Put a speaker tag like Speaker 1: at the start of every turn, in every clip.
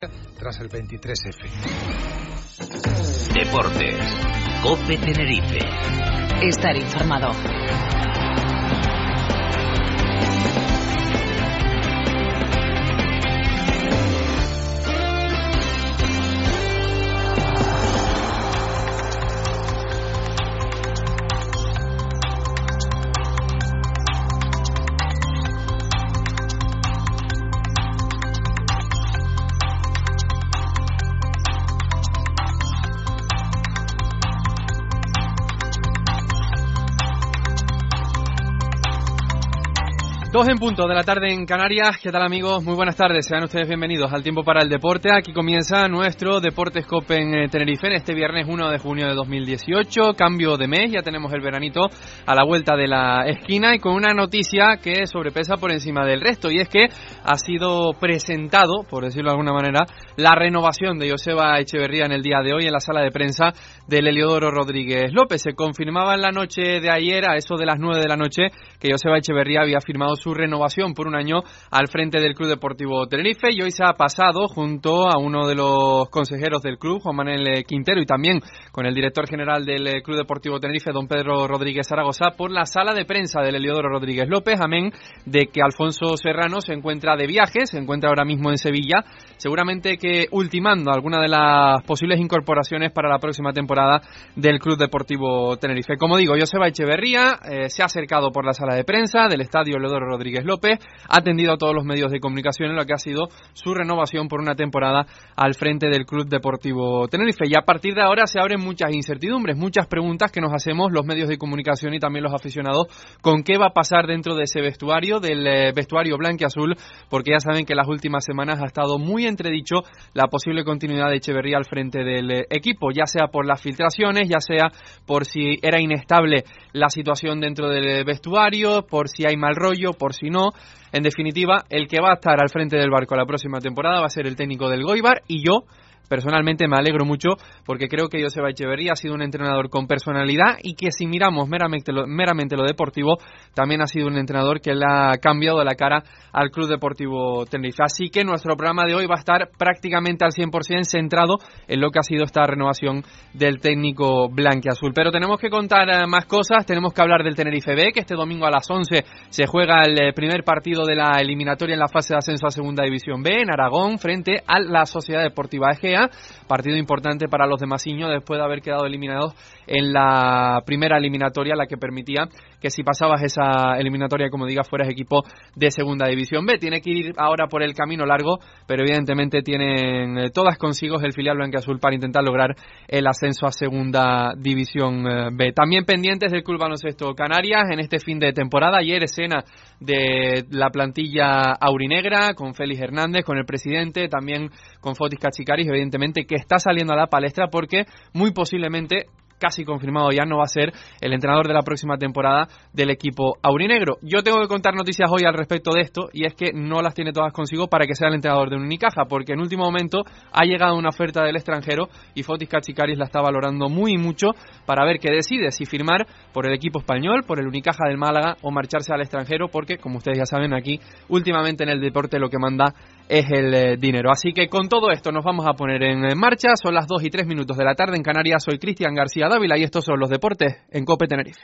Speaker 1: tras el 23F.
Speaker 2: Deportes. COPE Tenerife.
Speaker 3: Estar informado.
Speaker 4: Dos en punto de la tarde en Canarias. ¿Qué tal, amigos? Muy buenas tardes. Sean ustedes bienvenidos al Tiempo para el Deporte. Aquí comienza nuestro Deportes COPE en Tenerife en este viernes 1 de junio de 2018. Cambio de mes, ya tenemos el veranito a la vuelta de la esquina y con una noticia que sobrepesa por encima del resto, y es que ha sido presentado, por decirlo de alguna manera, la renovación de Joseba Echeverría en el día de hoy en la sala de prensa del Heliodoro Rodríguez López. Se confirmaba en la noche de ayer, a eso de las 9 de la noche, que Joseba Echeverría había firmado su renovación por un año al frente del Club Deportivo Tenerife, y hoy se ha pasado junto a uno de los consejeros del club, Juan Manuel Quintero, y también con el director general del Club Deportivo Tenerife, don Pedro Rodríguez Zaragoza, por la sala de prensa del Heliodoro Rodríguez López, amén de que Alfonso Serrano se encuentra de viaje, se encuentra ahora mismo en Sevilla, seguramente que ultimando alguna de las posibles incorporaciones para la próxima temporada del Club Deportivo Tenerife. Como digo, Joseba Echeverría se ha acercado por la sala de prensa del estadio Heliodoro Rodríguez López, ha atendido a todos los medios de comunicación en lo que ha sido su renovación por una temporada al frente del Club Deportivo Tenerife, y a partir de ahora se abren muchas incertidumbres, muchas preguntas que nos hacemos los medios de comunicación y también los aficionados, con qué va a pasar dentro de ese vestuario, del vestuario blanquiazul, porque ya saben que las últimas semanas ha estado muy entredicho la posible continuidad de Echeverría al frente del equipo, ya sea por las filtraciones, ya sea por si era inestable la situación dentro del vestuario, por si hay mal rollo, por si no. En definitiva, el que va a estar al frente del barco la próxima temporada va a ser el técnico del Goibar, y yo personalmente me alegro mucho porque creo que Joseba Echeverría ha sido un entrenador con personalidad, y que si miramos meramente lo deportivo, también ha sido un entrenador que le ha cambiado la cara al Club Deportivo Tenerife. Así que nuestro programa de hoy va a estar prácticamente al 100% centrado en lo que ha sido esta renovación del técnico blanquiazul. Pero tenemos que contar más cosas, tenemos que hablar del Tenerife B, que este domingo a las 11 se juega el primer partido de la eliminatoria en la fase de ascenso a Segunda División B en Aragón frente a la Sociedad Deportiva Egea. Partido importante para los de Masiño después de haber quedado eliminados en la primera eliminatoria, la que permitía que si pasabas esa eliminatoria, como diga, fueras equipo de Segunda División B. Tiene que ir ahora por el camino largo, pero evidentemente tienen todas consigo el filial blanquiazul para intentar lograr el ascenso a Segunda División B. También pendientes del Club Baloncesto Canarias en este fin de temporada. Ayer escena de la plantilla aurinegra con Félix Hernández, con el presidente, también con Fotis Cachicaris, evidentemente, que está saliendo a la palestra porque muy posiblemente, casi confirmado ya, no va a ser el entrenador de la próxima temporada del equipo aurinegro. Yo tengo que contar noticias hoy al respecto de esto, y es que no las tiene todas consigo para que sea el entrenador de Unicaja, porque en último momento ha llegado una oferta del extranjero y Fotis Cachicaris la está valorando muy mucho para ver qué decide, si firmar por el equipo español, por el Unicaja del Málaga, o marcharse al extranjero, porque como ustedes ya saben, aquí últimamente en el deporte lo que manda es el dinero. Así que con todo esto nos vamos a poner en marcha. Son las 2:03 de la tarde en Canarias. Soy Cristian García Dávila y estos son los deportes en COPE Tenerife.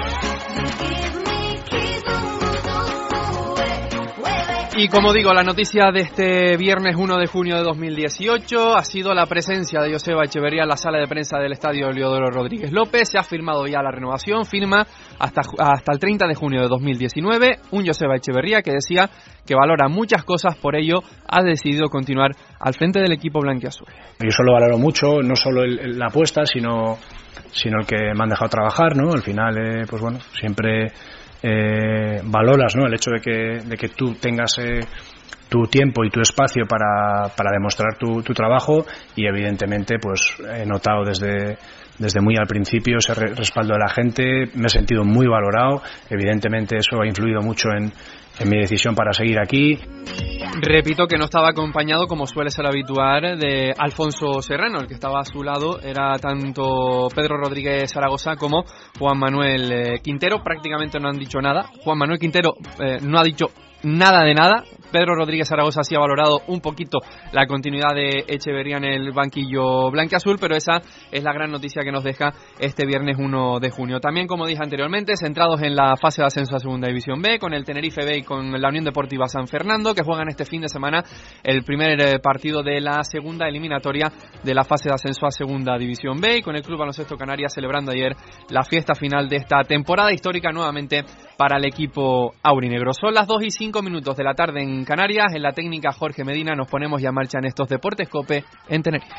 Speaker 4: Y como digo, la noticia de este viernes 1 de junio de 2018 ha sido la presencia de Joseba Echeverría en la sala de prensa del estadio Heliodoro Rodríguez López. Se ha firmado ya la renovación, firma hasta el 30 de junio de 2019. Un Joseba Echeverría que decía que valora muchas cosas, por ello ha decidido continuar al frente del equipo blanquiazul.
Speaker 5: Yo solo valoro mucho, no solo la apuesta, sino el que me han dejado trabajar, ¿no? Al final, pues bueno, siempre valoras, ¿no?, el hecho de que tú tengas tu tiempo y tu espacio para demostrar tu trabajo, y evidentemente pues he notado desde muy al principio ese respaldo de la gente, me he sentido muy valorado, evidentemente eso ha influido mucho en mi decisión para seguir aquí.
Speaker 4: Repito que no estaba acompañado, como suele ser habitual, de Alfonso Serrano. El que estaba a su lado era tanto Pedro Rodríguez Zaragoza como Juan Manuel Quintero. Prácticamente no han dicho nada. Juan Manuel Quintero no ha dicho nada de nada. Pedro Rodríguez Zaragoza sí ha valorado un poquito la continuidad de Echeverría en el banquillo blanquiazul, pero esa es la gran noticia que nos deja este viernes 1 de junio. También, como dije anteriormente, centrados en la fase de ascenso a Segunda División B, con el Tenerife B y con la Unión Deportiva San Fernando, que juegan este fin de semana el primer partido de la segunda eliminatoria de la fase de ascenso a Segunda División B, y con el Club Baloncesto Canarias celebrando ayer la fiesta final de esta temporada histórica nuevamente para el equipo aurinegro. Son las 2:05 de la tarde en Canarias. En la técnica Jorge Medina. Nos ponemos ya en marcha en estos Deportes COPE en Tenerife.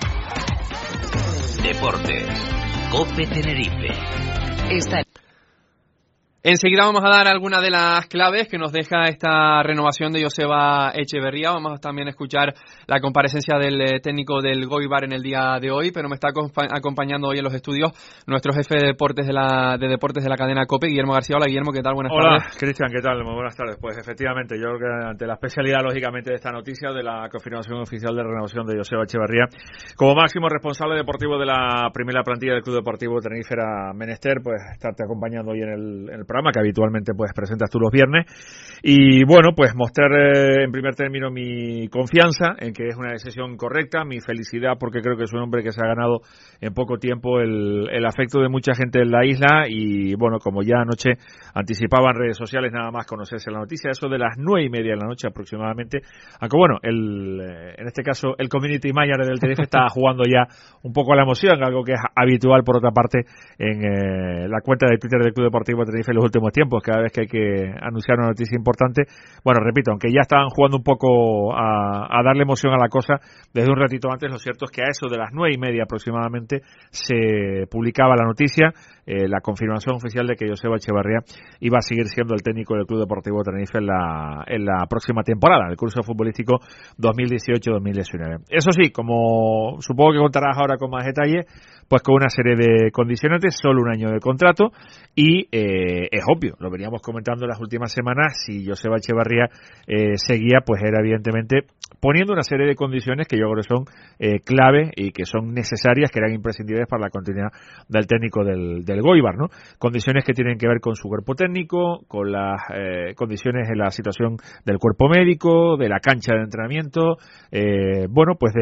Speaker 2: Deportes COPE Tenerife.
Speaker 4: Enseguida vamos a dar algunas de las claves que nos deja esta renovación de Joseba Echeverría. Vamos también a escuchar la comparecencia del técnico del Goibar en el día de hoy, pero me está acompañando hoy en los estudios nuestro jefe de deportes de la cadena COPE, Guillermo García. Hola, Guillermo, ¿qué tal? Buenas tardes.
Speaker 6: Hola, Cristian, ¿qué tal? Muy buenas tardes. Pues efectivamente, yo creo que ante la especialidad, lógicamente, de esta noticia de la confirmación oficial de renovación de Joseba Echeverría como máximo responsable deportivo de la primera plantilla del Club Deportivo Tenerife, era menester pues estarte acompañando hoy en el programa que habitualmente pues presentas tú los viernes, y bueno, pues mostrar en primer término mi confianza en que es una decisión correcta, mi felicidad porque creo que es un hombre que se ha ganado en poco tiempo el afecto de mucha gente en la isla. Y bueno, como ya anoche anticipaba en redes sociales, nada más conocerse la noticia, eso de las 9:30 de la noche aproximadamente, aunque bueno, en este caso el community manager del Tenerife está jugando ya un poco a la emoción, algo que es habitual por otra parte en la cuenta de Twitter del Club Deportivo Tenerife en los últimos tiempos, cada vez que hay que anunciar una noticia importante. Bueno, repito, aunque ya estaban jugando un poco a darle emoción a la cosa desde un ratito antes, lo cierto es que a eso de las 9:30 aproximadamente se publicaba la noticia, la confirmación oficial de que Joseba Echeverría iba a seguir siendo el técnico del Club Deportivo Tenerife en la próxima temporada, el curso futbolístico 2018-2019. Eso sí, como supongo que contarás ahora con más detalle, pues con una serie de condicionantes, solo un año de contrato, y es obvio, lo veníamos comentando en las últimas semanas, si Joseba Echeverría seguía, pues era evidentemente poniendo una serie de condiciones que yo creo que son clave y que son necesarias, que eran imprescindibles para la continuidad del técnico del Goibar, ¿no? Condiciones que tienen que ver con su cuerpo técnico, con las condiciones de la situación del cuerpo médico, de la cancha de entrenamiento, bueno, pues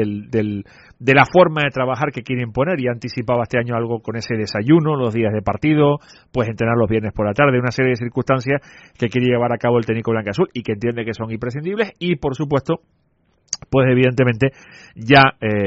Speaker 6: de la forma de trabajar que quieren poner. Y anticipaba este año algo con ese desayuno, los días de partido, pues entrenar los viernes por la tarde, una serie de circunstancias que quiere llevar a cabo el técnico blanquiazul y que entiende que son imprescindibles. Y por supuesto, pues evidentemente ya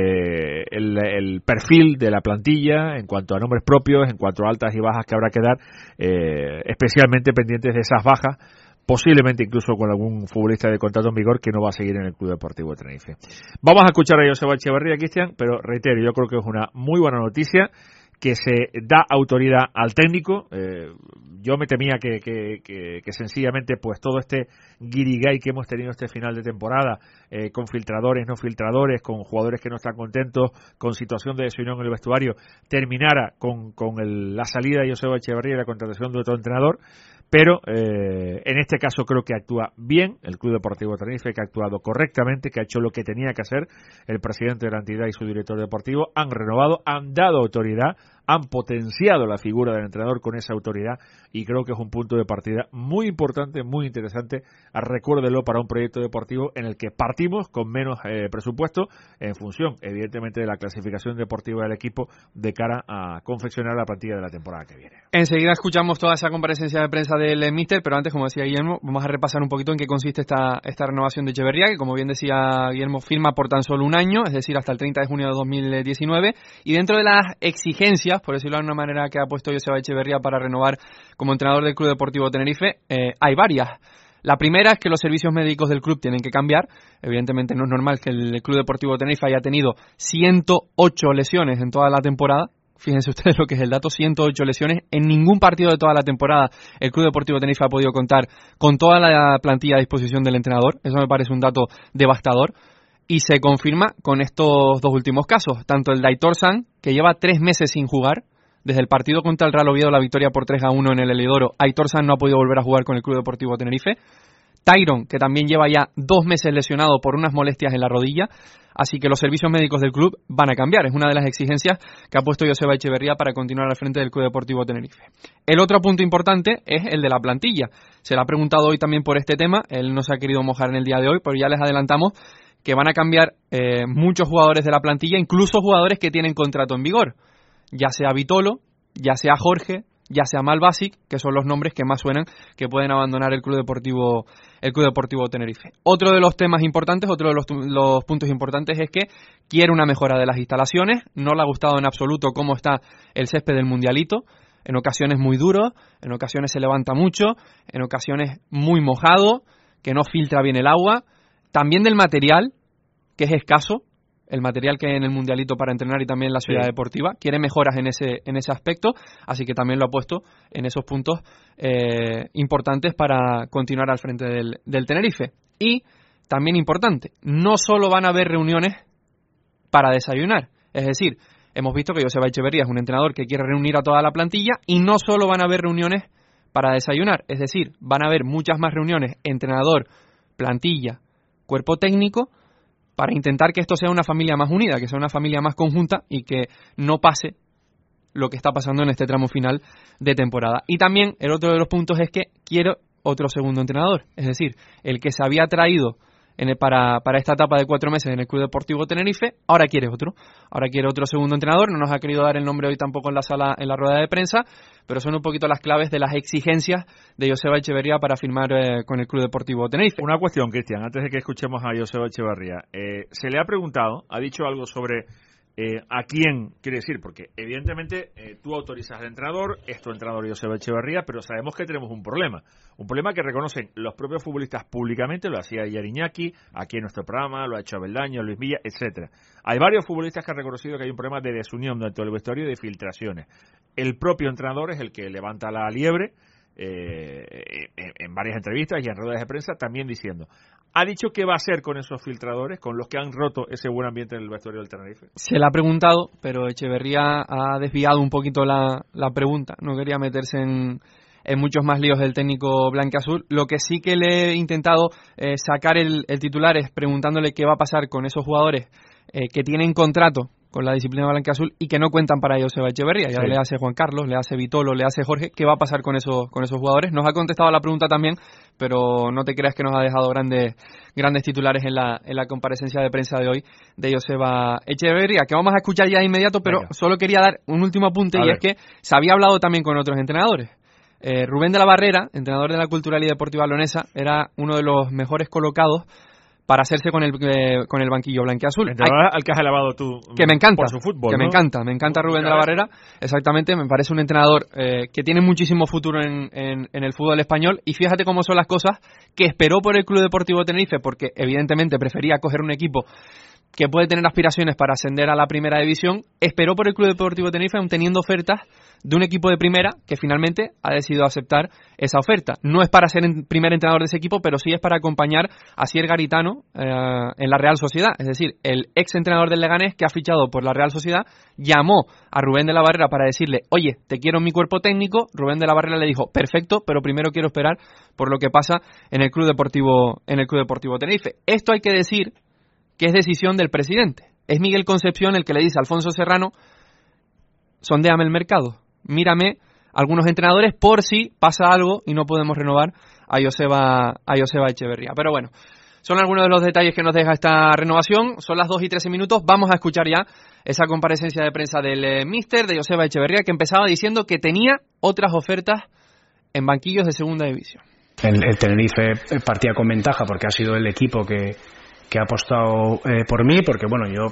Speaker 6: el perfil de la plantilla en cuanto a nombres propios, en cuanto a altas y bajas que habrá que dar, especialmente pendientes de esas bajas, posiblemente incluso con algún futbolista de contrato en vigor que no va a seguir en el Club Deportivo de Tenerife. Vamos a escuchar a Joseba Echeverría, Cristian, pero reitero, yo creo que es una muy buena noticia que se da autoridad al técnico. Yo me temía que sencillamente pues todo este guirigay que hemos tenido este final de temporada, con filtradores, no filtradores, con jugadores que no están contentos, con situación de desunión en el vestuario, terminara con la salida de Joseba Echeverría y la contratación de otro entrenador. Pero en este caso creo que actúa bien el Club Deportivo Tenerife, que ha actuado correctamente, que ha hecho lo que tenía que hacer. El presidente de la entidad y su director deportivo han renovado, han dado autoridad, han potenciado la figura del entrenador con esa autoridad, y creo que es un punto de partida muy importante, muy interesante. Recuérdelo, para un proyecto deportivo en el que partimos con menos presupuesto, en función evidentemente de la clasificación deportiva del equipo de cara a confeccionar la plantilla de la temporada que viene.
Speaker 4: Enseguida escuchamos toda esa comparecencia de prensa del míster, pero antes, como decía Guillermo, vamos a repasar un poquito en qué consiste esta renovación de Echeverría, que como bien decía Guillermo, firma por tan solo un año, es decir, hasta el 30 de junio de 2019, y dentro de las exigencias, por decirlo de una manera, que ha puesto Joseba Echeverría para renovar como entrenador del Club Deportivo Tenerife, hay varias. La primera es que los servicios médicos del club tienen que cambiar. Evidentemente no es normal que el Club Deportivo Tenerife haya tenido 108 lesiones en toda la temporada. Fíjense ustedes lo que es el dato, 108 lesiones. En ningún partido de toda la temporada el Club Deportivo Tenerife ha podido contar con toda la plantilla a disposición del entrenador. Eso me parece un dato devastador. Y se confirma con estos dos últimos casos. Tanto el de Aitor San, que lleva 3 meses sin jugar. Desde el partido contra el Real Oviedo, la victoria por 3-1 en el Helidoro, Aitor San no ha podido volver a jugar con el Club Deportivo Tenerife. Tyron, que también lleva ya 2 meses lesionado por unas molestias en la rodilla, así que los servicios médicos del club van a cambiar. Es una de las exigencias que ha puesto Joseba Echeverría para continuar al frente del Club Deportivo Tenerife. El otro punto importante es el de la plantilla. Se le ha preguntado hoy también por este tema, él no se ha querido mojar en el día de hoy, pero ya les adelantamos que van a cambiar muchos jugadores de la plantilla, incluso jugadores que tienen contrato en vigor, ya sea Vitolo, ya sea Jorge, ya sea Malbasic, que son los nombres que más suenan que pueden abandonar el Club Deportivo Tenerife. Otro de los temas importantes, otro de los puntos importantes es que quiere una mejora de las instalaciones. No le ha gustado en absoluto cómo está el césped del Mundialito. En ocasiones muy duro, en ocasiones se levanta mucho, en ocasiones muy mojado, que no filtra bien el agua. También del material, que es escaso, el material que hay en el Mundialito para entrenar y también en la ciudad deportiva. Quiere mejoras en ese aspecto, así que también lo ha puesto en esos puntos importantes para continuar al frente del Tenerife. Y también importante, no solo van a haber reuniones para desayunar, es decir, hemos visto que Joseba Echeverría es un entrenador que quiere reunir a toda la plantilla y no solo van a haber reuniones para desayunar, es decir, van a haber muchas más reuniones entrenador, plantilla, cuerpo técnico, para intentar que esto sea una familia más unida, que sea una familia más conjunta y que no pase lo que está pasando en este tramo final de temporada. Y también el otro de los puntos es que quiero otro segundo entrenador, es decir, el que se había traído para esta etapa de 4 meses en el Club Deportivo Tenerife, ahora quiere otro segundo entrenador. No nos ha querido dar el nombre hoy tampoco en la rueda de prensa, pero son un poquito las claves de las exigencias de Joseba Echeverría para firmar con el Club Deportivo Tenerife.
Speaker 6: Una cuestión, Cristian, antes de que escuchemos a Joseba Echeverría, se le ha preguntado, ha dicho algo sobre a quién quiere decir, porque evidentemente tú autorizas al entrenador, es tu entrenador Joseba Echeverría, pero sabemos que tenemos un problema que reconocen los propios futbolistas públicamente, lo hacía ayer Iñaki, aquí en nuestro programa, lo ha hecho Abeldaño, Luis Villa, etcétera. Hay varios futbolistas que han reconocido que hay un problema de desunión dentro del vestuario y de filtraciones. El propio entrenador es el que levanta la liebre en varias entrevistas y en ruedas de prensa, también diciendo, ¿ha dicho qué va a hacer con esos filtradores, con los que han roto ese buen ambiente en el vestuario del Tenerife?
Speaker 4: Se le ha preguntado, pero Echeverría ha desviado un poquito la pregunta. No quería meterse en muchos más líos del técnico blanquiazul. Lo que sí que le he intentado sacar el titular es preguntándole qué va a pasar con esos jugadores que tienen contrato con la disciplina blanquiazul y que no cuentan para Joseba Echeverría. Ya le hace Juan Carlos, le hace Vitolo, le hace Jorge. ¿Qué va a pasar con esos jugadores? Nos ha contestado la pregunta también, pero no te creas que nos ha dejado grandes titulares en la comparecencia de prensa de hoy de Joseba Echeverría, que vamos a escuchar ya de inmediato, pero solo quería dar un último apunte y es que se había hablado también con otros entrenadores. Rubén de la Barrera, entrenador de la Cultural y Deportiva Leonesa, era uno de los mejores colocados para hacerse con el banquillo blanquiazul.
Speaker 6: Al que has alabado tú,
Speaker 4: que me encanta,
Speaker 6: por su fútbol,
Speaker 4: que
Speaker 6: ¿no?
Speaker 4: me encanta Rubén de la Barrera, exactamente, me parece un entrenador que tiene muchísimo futuro en el fútbol español, y fíjate cómo son las cosas, que esperó por el Club Deportivo Tenerife, porque evidentemente prefería coger un equipo que puede tener aspiraciones para ascender a la primera división, esperó por el Club Deportivo Tenerife aun teniendo ofertas de un equipo de primera que finalmente ha decidido aceptar esa oferta. No es para ser primer entrenador de ese equipo, pero sí es para acompañar a Sier Garitano en la Real Sociedad. Es decir, el ex entrenador del Leganés que ha fichado por la Real Sociedad llamó a Rubén de la Barrera para decirle, oye, te quiero en mi cuerpo técnico. Rubén de la Barrera le dijo, perfecto, pero primero quiero esperar por lo que pasa en el Club Deportivo Tenerife. Esto hay que decir que es decisión del presidente. Es Miguel Concepción el que le dice a Alfonso Serrano, sondéame el mercado, mírame algunos entrenadores por si pasa algo y no podemos renovar a Joseba Echeverría. Pero bueno, son algunos de los detalles que nos deja esta renovación. Son las 2:13, vamos a escuchar ya esa comparecencia de prensa del míster de Joseba Echeverría, que empezaba diciendo que tenía otras ofertas en banquillos de segunda división.
Speaker 5: El Tenerife partía con ventaja porque ha sido el equipo que ha apostado por mí, porque bueno, yo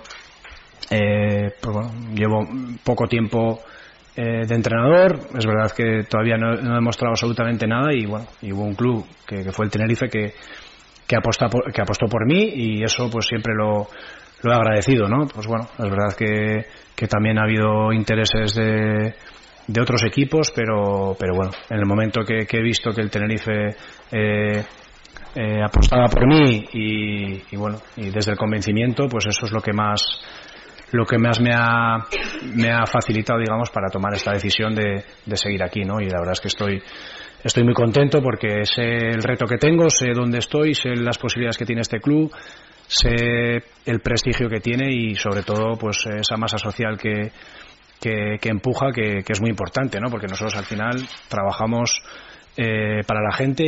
Speaker 5: llevo poco tiempo de entrenador. Es verdad que todavía no he demostrado absolutamente nada y bueno, y hubo un club que fue el Tenerife que apostó por mí, y eso pues siempre lo he agradecido, ¿no? Pues bueno, es verdad que también ha habido intereses de otros equipos, pero bueno, en el momento que he visto que el Tenerife apostaba por mí y bueno, y desde el convencimiento, pues eso es lo que más me ha facilitado, digamos, para tomar esta decisión de seguir aquí, ¿no? Y la verdad es que estoy estoy muy contento porque sé el reto que tengo, sé dónde estoy, sé las posibilidades que tiene este club, sé el prestigio que tiene y sobre todo pues esa masa social que empuja, que es muy importante, ¿no? Porque nosotros al final trabajamos para la gente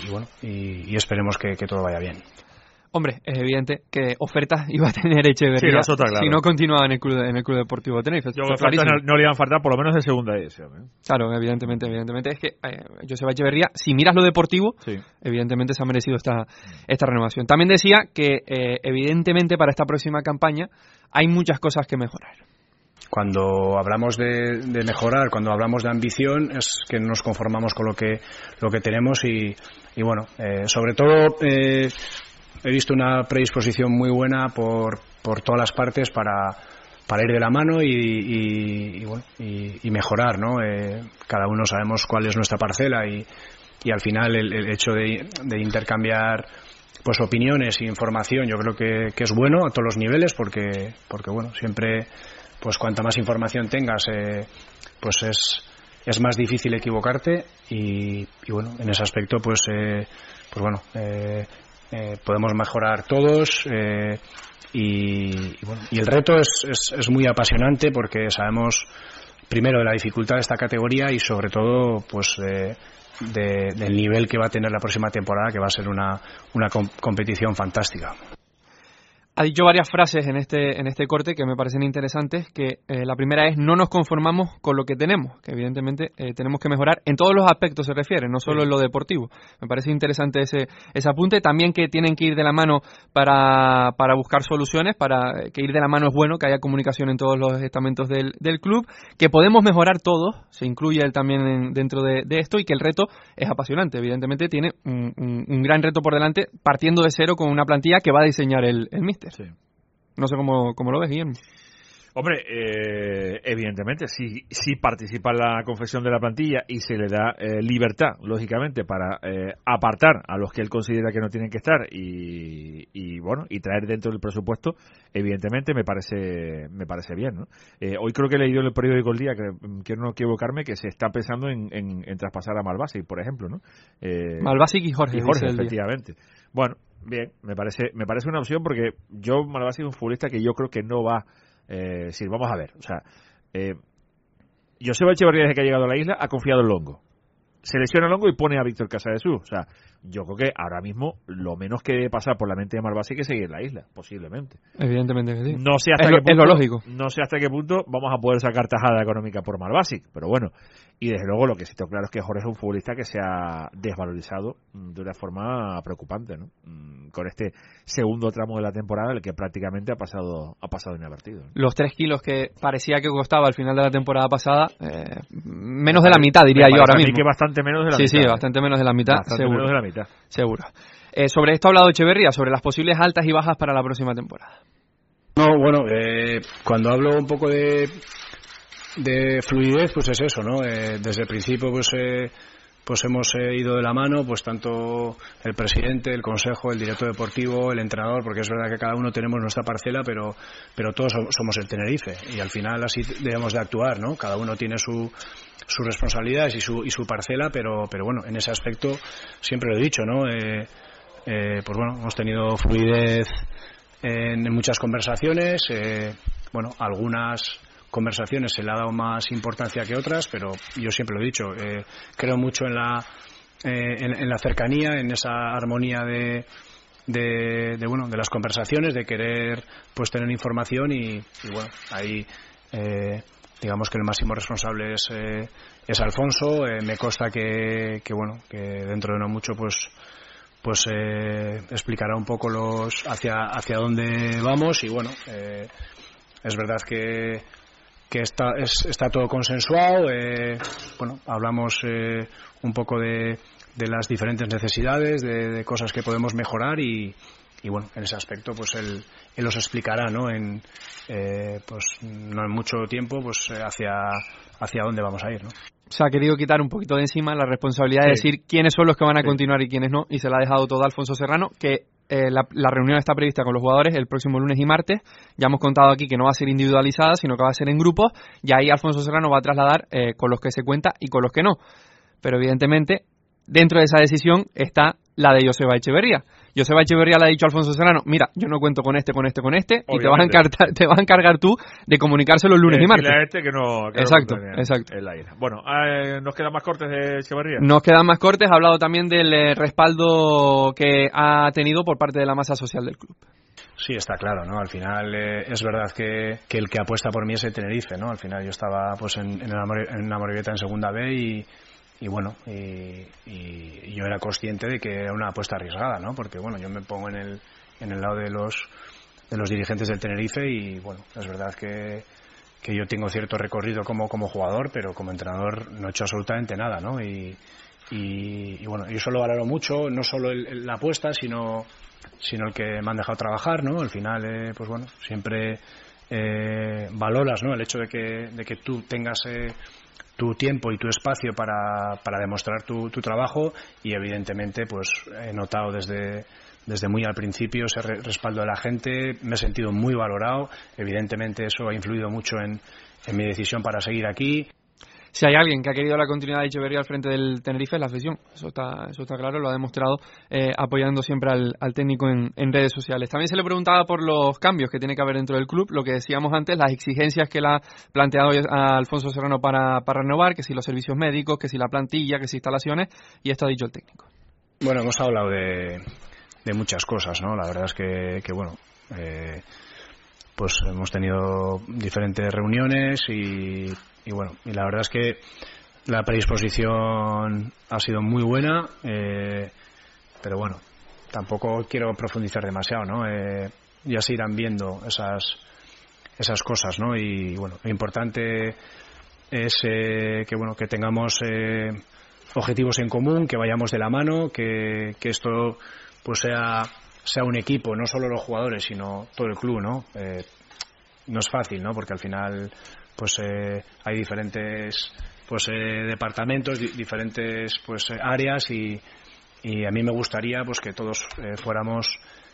Speaker 5: y esperemos que todo vaya bien.
Speaker 4: Hombre, es evidente que ofertas iba a tener Echeverría
Speaker 6: claro.
Speaker 4: si no continuaba en el club deportivo Tenerife.
Speaker 6: Yo creo que no le iban a faltar, por lo menos de segunda división.
Speaker 4: Claro, evidentemente. Es que Joseba Echeverría, si miras lo deportivo, sí, evidentemente se ha merecido esta renovación. También decía que, evidentemente, para esta próxima campaña hay muchas cosas que mejorar.
Speaker 5: Cuando hablamos de mejorar, cuando hablamos de ambición, es que nos conformamos con lo que tenemos y bueno, sobre todo he visto una predisposición muy buena por todas las partes para ir de la mano y mejorar, ¿no? Cada uno sabemos cuál es nuestra parcela y al final el hecho de intercambiar pues opiniones e información yo creo que es bueno a todos los niveles porque bueno, siempre pues cuanta más información tengas pues es más difícil equivocarte y bueno, en ese aspecto pues bueno, podemos mejorar todos y el reto es muy apasionante porque sabemos primero de la dificultad de esta categoría y sobre todo pues del nivel que va a tener la próxima temporada, que va a ser una competición fantástica.
Speaker 4: Ha dicho varias frases en este corte que me parecen interesantes, que la primera es: no nos conformamos con lo que tenemos, que evidentemente tenemos que mejorar en todos los aspectos, se refiere, no solo en lo deportivo. Me parece interesante ese apunte. También que tienen que ir de la mano para buscar soluciones, para que ir de la mano es bueno, que haya comunicación en todos los estamentos del club, que podemos mejorar todos, se incluye él también dentro de esto, y que el reto es apasionante. Evidentemente tiene un gran reto por delante, partiendo de cero con una plantilla que va a diseñar el míster. Sí. No sé cómo lo ves, Guillermo.
Speaker 6: Hombre, evidentemente, si participa en la confección de la plantilla y se le da libertad, lógicamente, para apartar a los que él considera que no tienen que estar y bueno, y traer dentro del presupuesto, evidentemente me parece bien, ¿no? Hoy creo que he leído en el periódico El Día, que quiero no equivocarme, que se está pensando en traspasar a Malbasic, por ejemplo, ¿no?
Speaker 4: Malbasic y Jorge,
Speaker 6: efectivamente. Bueno, bien, me parece una opción porque yo, Malbasic es un futbolista que yo creo que no va. Sí, vamos a ver, o sea, Joseba Echeverría, desde que ha llegado a la isla, ha confiado en Longo. Selecciona a Longo y pone a Víctor Casadesús. O sea, yo creo que ahora mismo lo menos que debe pasar por la mente de Malbasic es seguir en la isla, posiblemente.
Speaker 4: Evidentemente que sí.
Speaker 6: No sé hasta qué punto,
Speaker 4: es lo lógico.
Speaker 6: No sé hasta qué punto vamos a poder sacar tajada económica por Malbasic, pero bueno. Y desde luego lo que sí tengo claro es que Jorge es un futbolista que se ha desvalorizado de una forma preocupante, ¿no? Con este segundo tramo de la temporada, en el que prácticamente ha pasado inadvertido, ¿no?
Speaker 4: Los 3 kilos que parecía que costaba al final de la temporada pasada, menos de la mitad, diría yo ahora mismo.
Speaker 6: Que bastante menos de la mitad.
Speaker 4: Sí, bastante menos de la mitad,
Speaker 6: bastante
Speaker 4: seguro.
Speaker 6: Menos de la mitad.
Speaker 4: Seguro. Sobre esto ha hablado Echeverría, sobre las posibles altas y bajas para la próxima temporada.
Speaker 5: No, bueno, cuando hablo un poco de fluidez, pues es eso, ¿no? Desde el principio pues hemos ido de la mano, pues tanto el presidente, el consejo, el director deportivo, el entrenador, porque es verdad que cada uno tenemos nuestra parcela, pero todos somos el Tenerife y al final así debemos de actuar, ¿no? Cada uno tiene sus responsabilidades y su parcela, pero bueno, en ese aspecto siempre lo he dicho, ¿no? Pues bueno, hemos tenido fluidez en muchas conversaciones, bueno, algunas conversaciones se le ha dado más importancia que otras, pero yo siempre lo he dicho, creo mucho en la cercanía, en esa armonía de las conversaciones, de querer pues tener información y bueno, ahí digamos que el máximo responsable es Alfonso. Me consta que bueno, que dentro de no mucho pues explicará un poco hacia dónde vamos y bueno, es verdad que está todo consensuado. Bueno, hablamos un poco de las diferentes necesidades, de cosas que podemos mejorar y bueno, en ese aspecto pues él los explicará, ¿no? Pues no en mucho tiempo pues hacia dónde vamos a ir, ¿no?
Speaker 4: Se ha querido quitar un poquito de encima la responsabilidad de decir quiénes son los que van a continuar y quiénes no, y se la ha dejado todo a Alfonso Serrano, que la reunión está prevista con los jugadores el próximo lunes y martes. Ya hemos contado aquí que no va a ser individualizada, sino que va a ser en grupos, y ahí Alfonso Serrano va a trasladar con los que se cuenta y con los que no. Pero evidentemente dentro de esa decisión está la de Joseba Echeverría. Joseba Echeverría le ha dicho a Alfonso Serrano, mira, yo no cuento con este, Obviamente. Y te vas a encargar tú de comunicárselo lunes y martes.
Speaker 6: A este que no
Speaker 4: exacto.
Speaker 6: El aire. Bueno, ¿nos quedan más cortes de Echeverría?
Speaker 4: Nos quedan más cortes. Ha hablado también del respaldo que ha tenido por parte de la masa social del club.
Speaker 5: Sí, está claro, ¿no? Al final es verdad que el que apuesta por mí es el Tenerife, ¿no? Al final yo estaba pues en Amorebieta en segunda B y bueno, y yo era consciente de que era una apuesta arriesgada, ¿no? Porque bueno, yo me pongo en el lado de los dirigentes del Tenerife y bueno, es verdad que yo tengo cierto recorrido como jugador, pero como entrenador no he hecho absolutamente nada, ¿no? Y bueno, yo eso lo valoro mucho, no solo la apuesta, sino el que me han dejado trabajar, ¿no? Al final, pues bueno, siempre valoras, ¿no? El hecho de que tú tengas tu tiempo y tu espacio para demostrar tu trabajo y evidentemente pues he notado desde muy al principio ese respaldo de la gente, me he sentido muy valorado, evidentemente eso ha influido mucho en mi decisión para seguir aquí.
Speaker 4: Si hay alguien que ha querido la continuidad de Echeverría al frente del Tenerife es la afición, eso está claro, lo ha demostrado apoyando siempre al técnico en redes sociales. También se le preguntaba por los cambios que tiene que haber dentro del club, lo que decíamos antes, las exigencias que le ha planteado a Alfonso Serrano para renovar, que si los servicios médicos, que si la plantilla, que si instalaciones, y esto ha dicho el técnico.
Speaker 5: Bueno, hemos hablado de muchas cosas, ¿no? La verdad es que bueno, pues hemos tenido diferentes reuniones y bueno, y la verdad es que la predisposición ha sido muy buena, pero bueno, tampoco quiero profundizar demasiado, ¿no? Ya se irán viendo esas cosas, ¿no? Y bueno, lo importante es que tengamos objetivos en común, que vayamos de la mano, que esto pues sea un equipo, no solo los jugadores, sino todo el club, ¿no? No es fácil, ¿no? Porque al final pues hay diferentes pues departamentos, diferentes pues áreas y a mí me gustaría pues que todos fuéramos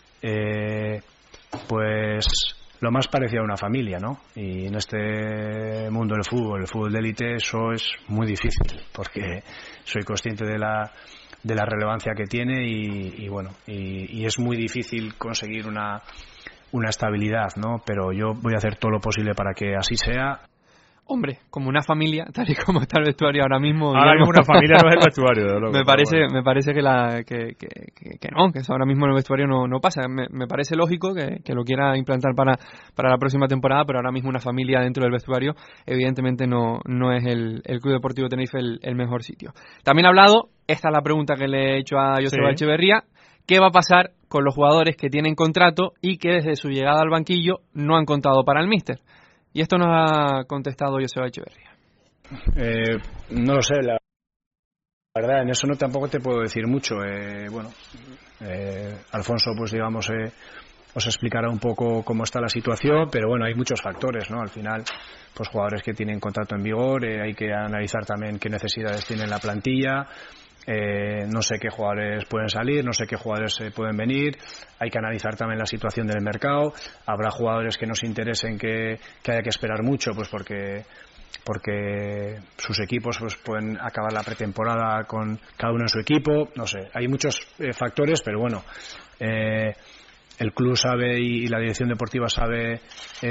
Speaker 5: pues lo más parecido a una familia, ¿no? Y en este mundo del fútbol, el fútbol de élite, eso es muy difícil porque soy consciente de la relevancia que tiene y bueno, y es muy difícil conseguir una estabilidad, ¿no? Pero yo voy a hacer todo lo posible para que así sea.
Speaker 4: Hombre, como una familia, tal y como está el vestuario ahora mismo.
Speaker 6: Ahora mismo una familia no es el vestuario, de loco,
Speaker 4: me parece que no, que eso ahora mismo en el vestuario no pasa. Me parece lógico que lo quiera implantar para la próxima temporada, pero ahora mismo una familia dentro del vestuario evidentemente no es el Club Deportivo Tenerife el mejor sitio. También ha hablado, esta es la pregunta que le he hecho a Joseba Echeverría, ¿qué va a pasar con los jugadores que tienen contrato y que desde su llegada al banquillo no han contado para el míster? Y esto nos ha contestado Joseba Echeverría.
Speaker 5: No lo sé, la verdad, en eso no tampoco te puedo decir mucho. Alfonso, pues digamos, os explicará un poco cómo está la situación, pero bueno, hay muchos factores, ¿no? Al final, pues jugadores que tienen contrato en vigor, hay que analizar también qué necesidades tiene la plantilla. No sé qué jugadores pueden salir, no sé qué jugadores pueden venir, hay que analizar también la situación del mercado, habrá jugadores que nos interesen que haya que esperar mucho, pues porque sus equipos pues pueden acabar la pretemporada con cada uno en su equipo, no sé, hay muchos factores, pero bueno, el club sabe y la dirección deportiva sabe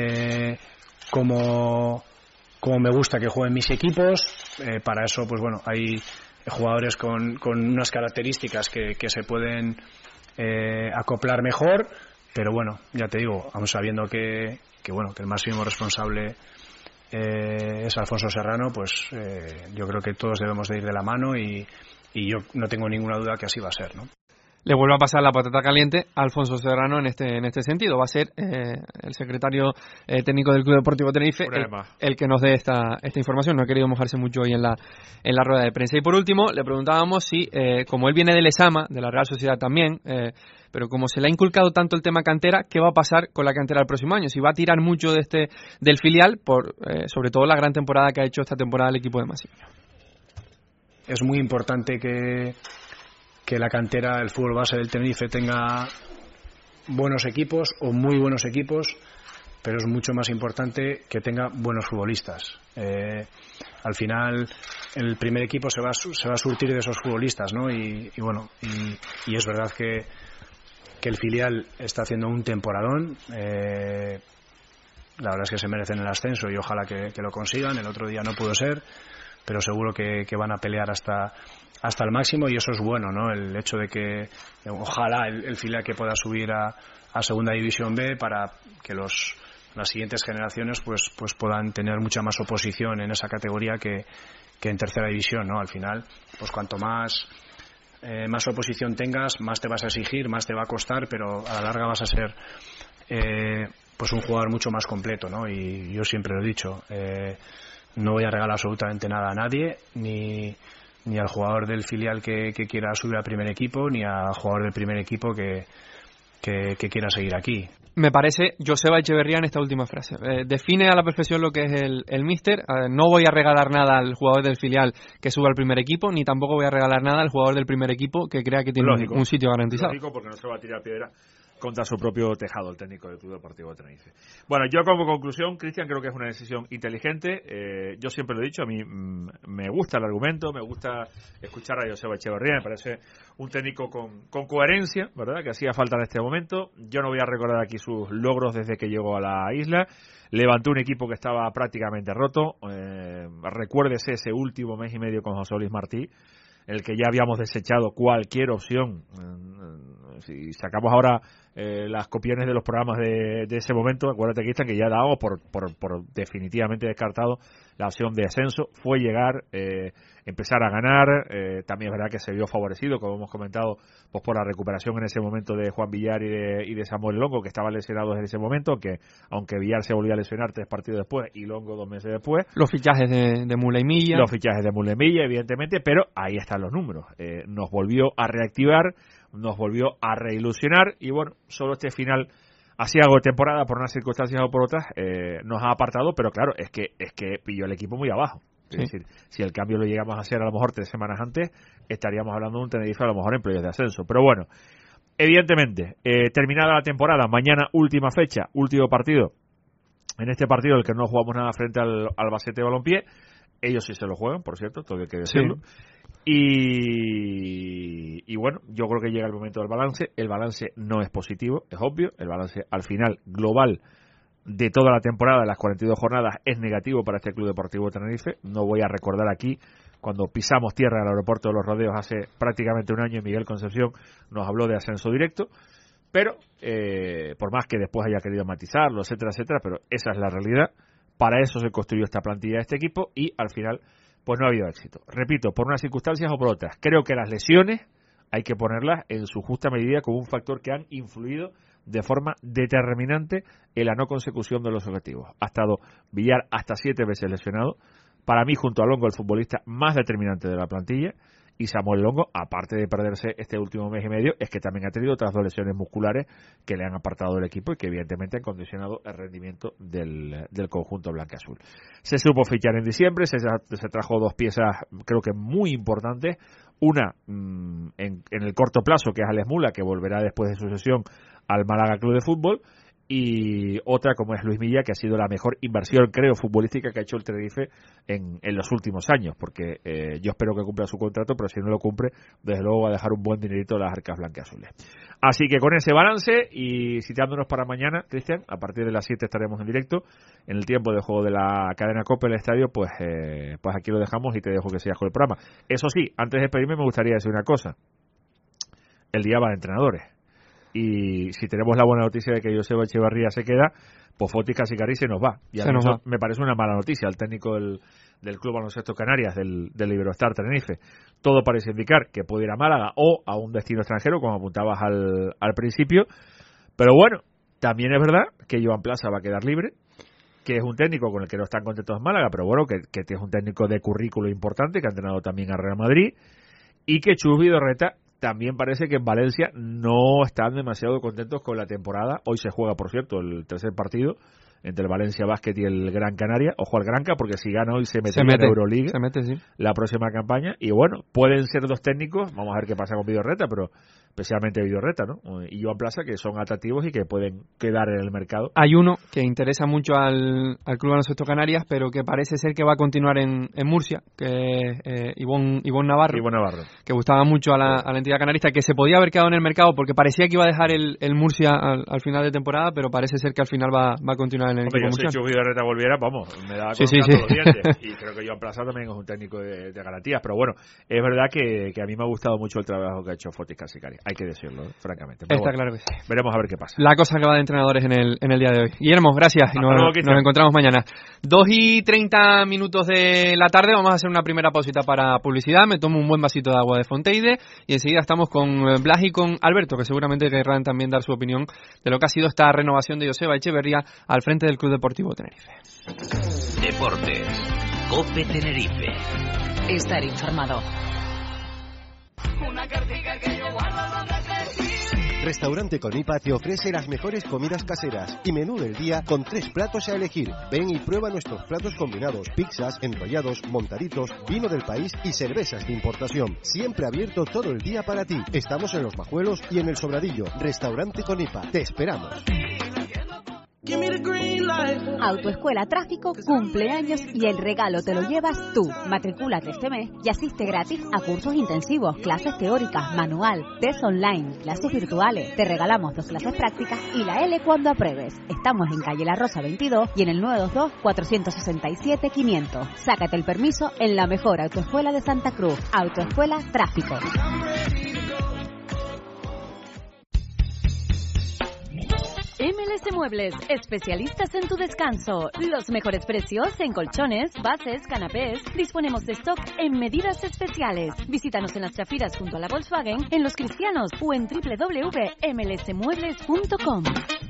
Speaker 5: cómo me gusta que jueguen mis equipos, para eso pues bueno, hay jugadores con unas características que se pueden acoplar mejor, pero bueno, ya te digo, aún sabiendo que el máximo responsable es Alfonso Serrano, pues yo creo que todos debemos de ir de la mano y yo no tengo ninguna duda que así va a ser, ¿no?
Speaker 4: Le vuelvo a pasar la patata caliente a Alfonso Serrano en este sentido. Va a ser el secretario técnico del Club Deportivo Tenerife el que nos dé esta información. No ha querido mojarse mucho hoy en la rueda de prensa. Y por último, le preguntábamos si, como él viene del ESAMA, de la Real Sociedad también, pero como se le ha inculcado tanto el tema cantera, ¿qué va a pasar con la cantera el próximo año? Si va a tirar mucho del filial, sobre todo la gran temporada que ha hecho esta temporada el equipo de Massimiliano.
Speaker 5: Es muy importante que la cantera, el fútbol base del Tenerife tenga buenos equipos o muy buenos equipos, pero es mucho más importante que tenga buenos futbolistas. Al final el primer equipo se va a surtir de esos futbolistas, ¿no? Y es verdad que el filial está haciendo un temporadón. La verdad es que se merecen el ascenso y ojalá que lo consigan. El otro día no pudo ser, pero seguro que van a pelear hasta el máximo, y eso es bueno, ¿no? El hecho de que ojalá el filial que pueda subir a Segunda División B, para que las siguientes generaciones pues puedan tener mucha más oposición en esa categoría que en Tercera División, ¿no? Al final, pues cuanto más oposición tengas, más te vas a exigir, más te va a costar, pero a la larga vas a ser pues un jugador mucho más completo, ¿no? Y yo siempre lo he dicho, no voy a regalar absolutamente nada a nadie, ni al jugador del filial que quiera subir al primer equipo, ni al jugador del primer equipo que quiera seguir aquí.
Speaker 4: Me parece Joseba Echeverría en esta última frase. Define a la perfección lo que es el míster. No voy a regalar nada al jugador del filial que suba al primer equipo, ni tampoco voy a regalar nada al jugador del primer equipo que crea que tiene un sitio garantizado.
Speaker 6: Lógico, porque no se va a tirar piedra contra su propio tejado el técnico del Club Deportivo Tenerife. Bueno, yo como conclusión, Cristian, creo que es una decisión inteligente. Yo siempre lo he dicho, a mí me gusta el argumento, me gusta escuchar a Joseba Echeverría, me parece un técnico con coherencia, ¿verdad?, que hacía falta en este momento. Yo no voy a recordar aquí sus logros desde que llegó a la isla. Levantó un equipo que estaba prácticamente roto. Recuérdese ese último mes y medio con José Luis Martí, el que ya habíamos desechado cualquier opción. Si sacamos ahora las copiones de los programas de ese momento, acuérdate, Cristian, que ya dábamos por definitivamente descartado la opción de ascenso. Fue llegar, empezar a ganar. También es verdad que se vio favorecido, como hemos comentado, pues por la recuperación en ese momento de Juan Villar y de Samuel Longo, que estaban lesionados en ese momento, que aunque Villar se volvió a lesionar 3 partidos después y Longo 2 meses después.
Speaker 4: Los fichajes de Mula y Milla.
Speaker 6: Los fichajes de Mula y Milla, evidentemente, pero ahí están los números. Nos volvió a reactivar, nos volvió a reilusionar, y bueno, solo este final así algo de temporada, por unas circunstancias o por otras, nos ha apartado, pero claro, es que pilló el equipo muy abajo. Sí. Es decir, si el cambio lo llegamos a hacer a lo mejor 3 semanas antes, estaríamos hablando de un Tenerife a lo mejor en playoffs de ascenso. Pero bueno, evidentemente, terminada la temporada, mañana última fecha, último partido. En este partido, el que no jugamos nada frente al Albacete Balompié, ellos sí se lo juegan, por cierto, todo hay que decirlo. Sí. Y bueno, yo creo que llega el momento del balance. El balance no es positivo, es obvio. El balance al final global de toda la temporada, de las 42 jornadas, es negativo para este Club Deportivo Tenerife. No voy a recordar aquí cuando pisamos tierra en el aeropuerto de Los Rodeos hace prácticamente un año, y Miguel Concepción nos habló de ascenso directo. Pero, por más que después haya querido matizarlo, etcétera, etcétera, pero esa es la realidad. Para eso se construyó esta plantilla de este equipo, y al final pues no ha habido éxito. Repito, por unas circunstancias o por otras. Creo que las lesiones hay que ponerlas en su justa medida como un factor que han influido de forma determinante en la no consecución de los objetivos. Ha estado Villar hasta 7 veces lesionado. Para mí, junto a Longo, el futbolista más determinante de la plantilla. Y Samuel Longo, aparte de perderse este último mes y medio, es que también ha tenido otras 2 lesiones musculares que le han apartado del equipo y que evidentemente han condicionado el rendimiento del conjunto blanca-azul. Se supo fichar en diciembre, se trajo 2 piezas creo que muy importantes. Una en el corto plazo, que es Alex Mula, que volverá después de su cesión al Málaga Club de Fútbol, y otra como es Luis Milla, que ha sido la mejor inversión, creo, futbolística que ha hecho el Tenerife en los últimos años, porque yo espero que cumpla su contrato, pero si no lo cumple, desde luego va a dejar un buen dinerito en las arcas blanqueazules. Así que con ese balance y citándonos para mañana, Cristian, a partir de las 7 estaremos en directo en el tiempo de juego de la cadena COPE en el estadio, pues aquí lo dejamos y te dejo que sigas con el programa. Eso sí, antes de despedirme me gustaría decir una cosa. El día va de entrenadores. Y si tenemos la buena noticia de que Joseba Echeverría se queda, pues Foti Casicari se nos va. Y a mí eso me parece una mala noticia. El técnico del Club Baloncesto Canarias, del Iberostar Tenerife, todo parece indicar que puede ir a Málaga o a un destino extranjero, como apuntabas al principio. Pero bueno, también es verdad que Joan Plaza va a quedar libre, que es un técnico con el que no están contentos en Málaga, pero bueno, que es un técnico de currículo importante, que ha entrenado también a Real Madrid, y que Chus Vidorreta también parece que en Valencia no están demasiado contentos con la temporada. Hoy se juega, por cierto, el tercer partido entre el Valencia Basket y el Gran Canaria. Ojo al Granca, porque si gana hoy se mete en Euroliga la próxima campaña. Y bueno, pueden ser 2 técnicos. Vamos a ver qué pasa con Vidorreta, pero especialmente Vidorreta, ¿no? Y Joan Plaza, que son atractivos y que pueden quedar en el mercado.
Speaker 4: Hay uno que interesa mucho al Club Baloncesto Canarias, pero que parece ser que va a continuar en Murcia, que es Ivón Navarro, que gustaba mucho a la entidad canarista, que se podía haber quedado en el mercado porque parecía que iba a dejar el Murcia al final de temporada, pero parece ser que al final va a continuar en el equipo murciano.
Speaker 6: Si Vidorreta volviera, vamos, me da con los dientes. Y creo que Joan Plaza también es un técnico de garantías, pero bueno, es verdad que a mí me ha gustado mucho el trabajo que ha hecho Fotis Casicari, hay que decirlo, francamente. Pero
Speaker 4: está
Speaker 6: bueno,
Speaker 4: claro que sí.
Speaker 6: Veremos a ver qué pasa.
Speaker 4: La cosa que va de entrenadores en el día de hoy. Guillermo, gracias, y nos encontramos mañana. 2:30 de la tarde, vamos a hacer una primera pausita para publicidad, me tomo un buen vasito de agua de Fonteide y enseguida estamos con Blas y con Alberto, que seguramente querrán también dar su opinión de lo que ha sido esta renovación de Joseba Echeverría al frente del Club Deportivo Tenerife.
Speaker 2: Deportes, COPE Tenerife.
Speaker 3: Estar informado.
Speaker 7: Restaurante Conipa te ofrece las mejores comidas caseras y menú del día con 3 platos a elegir. Ven y prueba nuestros platos combinados, pizzas, enrollados, montaditos, vino del país y cervezas de importación. Siempre abierto todo el día para ti. Estamos en Los Majuelos y en El Sobradillo. Restaurante Conipa. Te esperamos.
Speaker 8: Autoescuela Tráfico cumpleaños y el regalo te lo llevas tú. Matricúlate este mes y asiste gratis a cursos intensivos, clases teóricas, manual, test online, clases virtuales. Te regalamos 2 clases prácticas y la L cuando apruebes. Estamos en calle La Rosa 22 y en el 922-467-500. Sácate el permiso en la mejor autoescuela de Santa Cruz. Autoescuela Tráfico. MLS Muebles, especialistas en tu descanso. Los mejores precios en colchones, bases, canapés. Disponemos de stock en medidas especiales. Visítanos en las chafiras junto a la Volkswagen, en Los Cristianos o en www.mlsmuebles.com.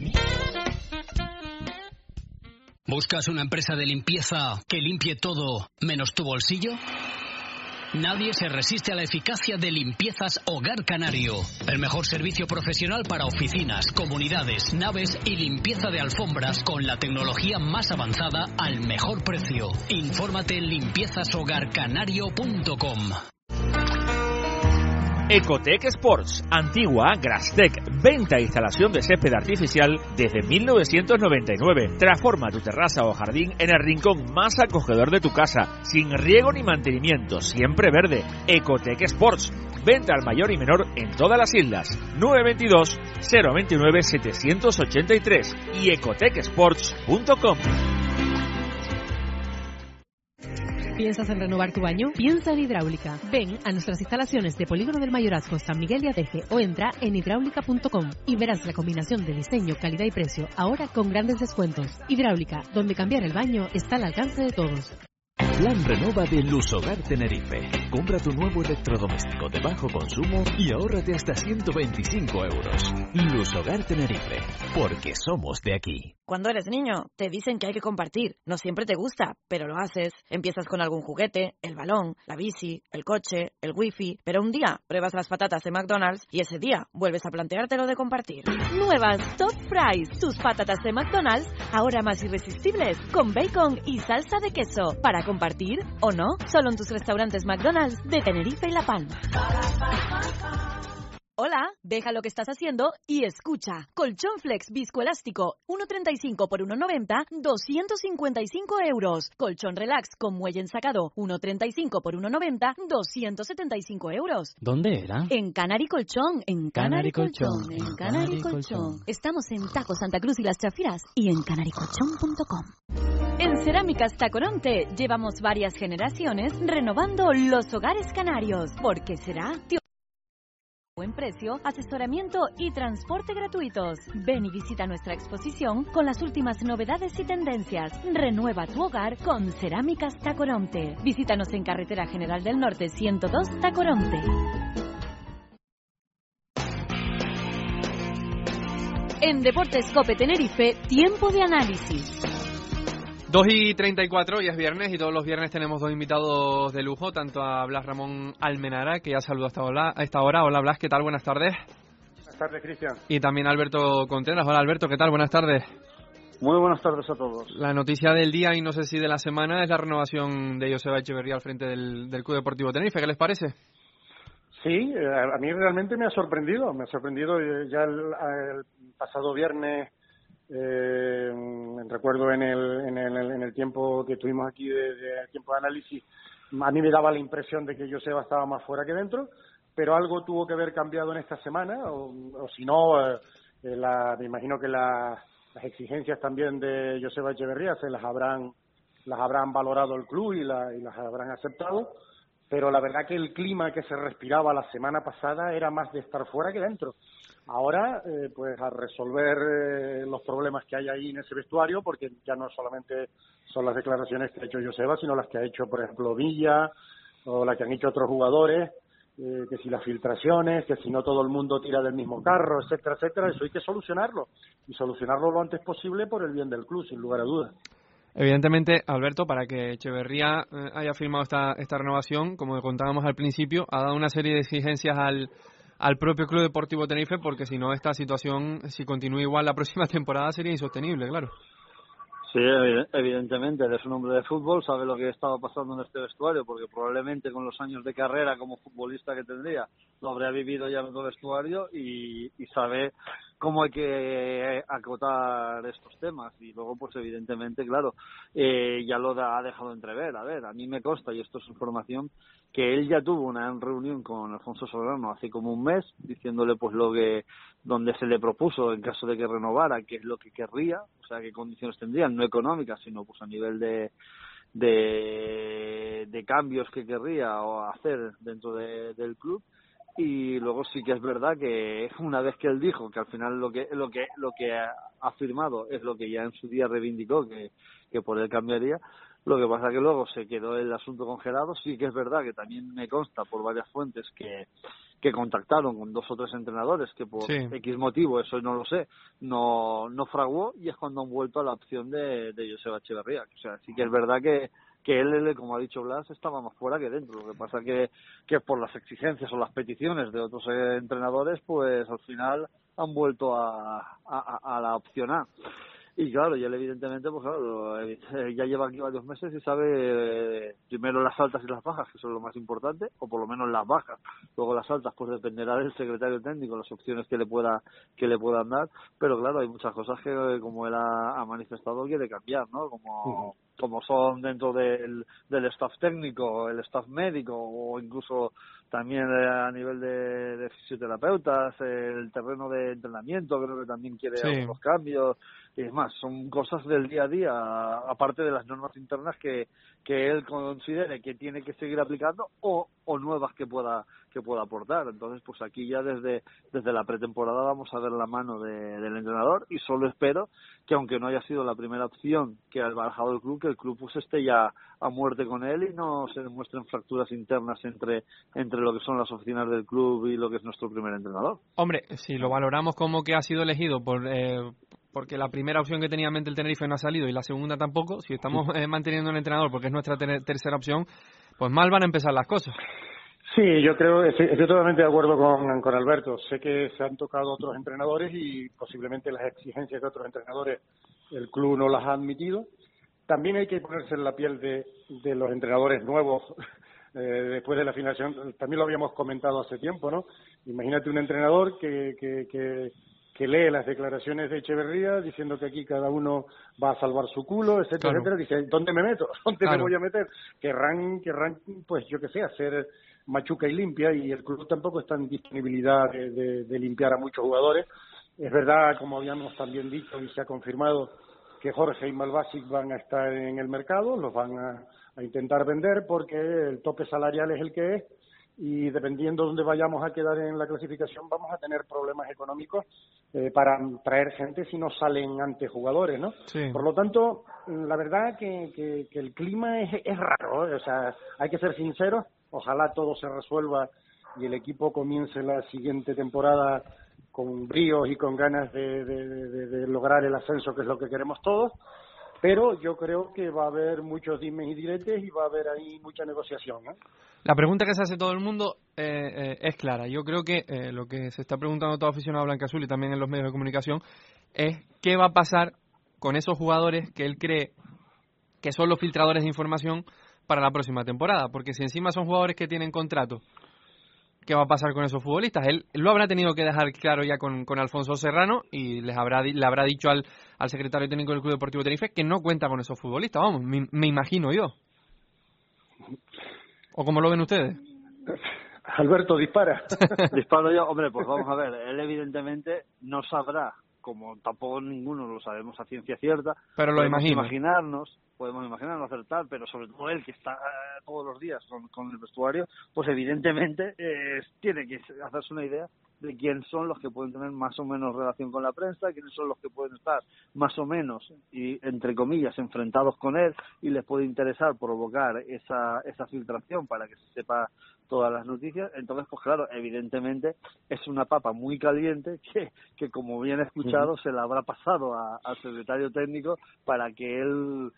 Speaker 9: ¿Buscas una empresa de limpieza que limpie todo menos tu bolsillo? Nadie se resiste a la eficacia de Limpiezas Hogar Canario. El mejor servicio profesional para oficinas, comunidades, naves y limpieza de alfombras con la tecnología más avanzada al mejor precio. Infórmate en limpiezashogarcanario.com.
Speaker 6: Ecotec Sports, antigua Grastec, venta e instalación de césped artificial desde 1999. Transforma tu terraza o jardín en el rincón más acogedor de tu casa, sin riego ni mantenimiento, siempre verde. Ecotec Sports, venta al mayor y menor en todas las islas. 922-029-783 y ecotecsports.com.
Speaker 10: ¿Piensas en renovar tu baño? Piensa en Hidráulica. Ven a nuestras instalaciones de Polígono del Mayorazgo, San Miguel y Adeje o entra en hidráulica.com y verás la combinación de diseño, calidad y precio, ahora con grandes descuentos. Hidráulica, donde cambiar el baño está al alcance de todos.
Speaker 11: Plan Renova de Lushogar Tenerife. Compra tu nuevo electrodoméstico de bajo consumo y ahórrate hasta 125 euros. Lushogar Tenerife, porque somos de aquí.
Speaker 12: Cuando eres niño, te dicen que hay que compartir. No siempre te gusta, pero lo haces. Empiezas con algún juguete, el balón, la bici, el coche, el wifi. Pero un día pruebas las patatas de McDonald's y ese día vuelves a planteártelo de compartir. Nuevas Top Fries, tus patatas de McDonald's, ahora más irresistibles, con bacon y salsa de queso. Para compartir o no, solo en tus restaurantes McDonald's de Tenerife y La Palma. Hola, deja lo que estás haciendo y escucha. Colchón Flex viscoelástico, 1,35 por 1,90, 255 euros. Colchón Relax con muelle ensacado, 1,35 por 1,90, 275 euros.
Speaker 13: ¿Dónde era?
Speaker 12: En Canary Colchón, en Canary Colchón, en Canary Colchón. Estamos en Taco Santa Cruz y Las Chafiras y en canarycolchón.com. En Cerámicas Tacoronte llevamos varias generaciones renovando los hogares canarios. ¿Por qué será? Buen precio, asesoramiento y transporte gratuitos. Ven y visita nuestra exposición con las últimas novedades y tendencias. Renueva tu hogar con Cerámicas Tacoronte. Visítanos en Carretera General del Norte 102 Tacoronte. En Deportes COPE Tenerife, tiempo de análisis.
Speaker 4: 2:34, ya es viernes y todos los viernes tenemos 2 invitados de lujo, tanto a Blas Ramón Almenara, que ya saludo a esta hora. Hola Blas, ¿qué tal? Buenas tardes.
Speaker 14: Buenas tardes, Cristian.
Speaker 4: Y también Alberto Contreras. Hola Alberto, ¿qué tal? Buenas tardes.
Speaker 14: Muy buenas tardes a todos.
Speaker 4: La noticia del día, y no sé si de la semana, es la renovación de Joseba Echeverría al frente del Club Deportivo Tenerife. ¿Qué les parece?
Speaker 14: Sí, a mí realmente me ha sorprendido ya el pasado viernes, recuerdo en el tiempo que tuvimos aquí de tiempo de análisis, a mí me daba la impresión de que Joseba estaba más fuera que dentro, pero algo tuvo que haber cambiado en esta semana, o si no, me imagino que las exigencias también de Joseba Echeverría se las habrán valorado el club y las habrán aceptado, pero la verdad que el clima que se respiraba la semana pasada era más de estar fuera que dentro. Ahora, pues a resolver los problemas que hay ahí en ese vestuario, porque ya no solamente son las declaraciones que ha hecho Joseba, sino las que ha hecho, por ejemplo, Villa, o las que han hecho otros jugadores, que si las filtraciones, que si no todo el mundo tira del mismo carro, etcétera, etcétera. Eso hay que solucionarlo, y solucionarlo lo antes posible por el bien del club, sin lugar a dudas.
Speaker 4: Evidentemente, Alberto, para que Echeverría haya firmado esta renovación, como contábamos al principio, ha dado una serie de exigencias al propio Club Deportivo Tenerife, porque si no, esta situación, si continúa igual la próxima temporada, sería insostenible, claro.
Speaker 13: Sí, evidentemente, él es un hombre de fútbol, sabe lo que estaba pasando en este vestuario, porque probablemente con los años de carrera como futbolista que tendría, lo habría vivido ya en otro vestuario y sabe cómo hay que acotar estos temas. Y luego, pues evidentemente, claro, ya lo ha dejado entrever. A ver, a mí me consta, y esto es información, que él ya tuvo una reunión con Alfonso Solano hace como un mes, diciéndole pues donde se le propuso en caso de que renovara, qué es lo que querría, o sea, qué condiciones tendrían, no económicas, sino pues a nivel de cambios que querría o hacer dentro del club. Y luego sí que es verdad que una vez que él dijo que al final lo que ha firmado es lo que ya en su día reivindicó que por él cambiaría. Lo que pasa que luego se quedó el asunto congelado. Sí que es verdad que también me consta por varias fuentes que contactaron con 2 o 3 entrenadores que por X motivo, eso no lo sé, no fraguó, y es cuando han vuelto a la opción de Joseba Echeverría. O sea, sí que es verdad que él, como ha dicho Blas, estaba más fuera que dentro. Lo que pasa que por las exigencias o las peticiones de otros entrenadores, pues al final han vuelto a la opción A. Y claro, y él evidentemente, pues claro, ya lleva aquí varios meses y sabe primero las altas y las bajas, que son lo más importante, o por lo menos las bajas. Luego las altas, pues dependerá del secretario técnico, las opciones que le puedan dar. Pero claro, hay muchas cosas que, como él ha manifestado, quiere cambiar, ¿no? Como son dentro del staff técnico, el staff médico, o incluso también a nivel de fisioterapeutas, el terreno de entrenamiento, creo que también quiere algunos cambios. Y es más, son cosas del día a día, aparte de las normas internas que él considere que tiene que seguir aplicando o nuevas que pueda aportar. Entonces, pues aquí ya desde la pretemporada vamos a ver la mano del entrenador, y solo espero que, aunque no haya sido la primera opción que ha barajado el club, que el club pues esté ya a muerte con él y no se demuestren fracturas internas entre lo que son las oficinas del club y lo que es nuestro primer entrenador.
Speaker 4: Hombre, si lo valoramos como que ha sido elegido porque la primera opción que tenía en mente el Tenerife no ha salido y la segunda tampoco, si estamos manteniendo un entrenador porque es nuestra tercera opción, pues mal van a empezar las cosas.
Speaker 14: Sí, yo creo, estoy totalmente de acuerdo con Alberto. Sé que se han tocado otros entrenadores y posiblemente las exigencias de otros entrenadores el club no las ha admitido. También hay que ponerse en la piel de los entrenadores nuevos después de la finalización. También lo habíamos comentado hace tiempo, ¿no? Imagínate un entrenador que lee las declaraciones de Echeverría diciendo que aquí cada uno va a salvar su culo, etcétera, etcétera. Dice, ¿dónde me meto? ¿Dónde me voy a meter? Querrán, pues yo qué sé, hacer machuca y limpia, y el club tampoco está en disponibilidad de limpiar a muchos jugadores. Es verdad, como habíamos también dicho y se ha confirmado, que Jorge y Malbasic van a estar en el mercado, los van a intentar vender porque el tope salarial es el que es, y dependiendo de dónde vayamos a quedar en la clasificación vamos a tener problemas económicos para traer gente si no salen antes jugadores, ¿no? Sí. Por lo tanto, la verdad que el clima es raro, o sea, hay que ser sinceros. Ojalá todo se resuelva y el equipo comience la siguiente temporada con bríos y con ganas de lograr el ascenso, que es lo que queremos todos. Pero yo creo que va a haber muchos dimes y diretes y va a haber ahí mucha negociación, ¿no?
Speaker 4: La pregunta que se hace todo el mundo es clara. Yo creo que lo que se está preguntando todo aficionado a Blanquiazul y también en los medios de comunicación es qué va a pasar con esos jugadores que él cree que son los filtradores de información para la próxima temporada. Porque si encima son jugadores que tienen contrato qué va a pasar con esos futbolistas. Él lo habrá tenido que dejar claro ya con Alfonso Serrano y le habrá dicho al secretario técnico del Club Deportivo Tenerife que no cuenta con esos futbolistas, vamos, me imagino yo. ¿O cómo lo ven ustedes?
Speaker 14: Alberto, dispara.
Speaker 13: Disparo yo. Hombre, pues vamos a ver, él evidentemente no sabrá, como tampoco ninguno lo sabemos a ciencia cierta,
Speaker 4: pero lo imagino.
Speaker 13: Podemos imaginarnos acertar, pero sobre todo él que está todos los días con el vestuario, pues evidentemente tiene que hacerse una idea de quién son los que pueden tener más o menos relación con la prensa, quiénes son los que pueden estar más o menos, y entre comillas, enfrentados con él, y les puede interesar provocar esa filtración para que se sepa todas las noticias. Entonces, pues claro, evidentemente es una papa muy caliente que como bien he escuchado, se la habrá pasado al secretario técnico para que él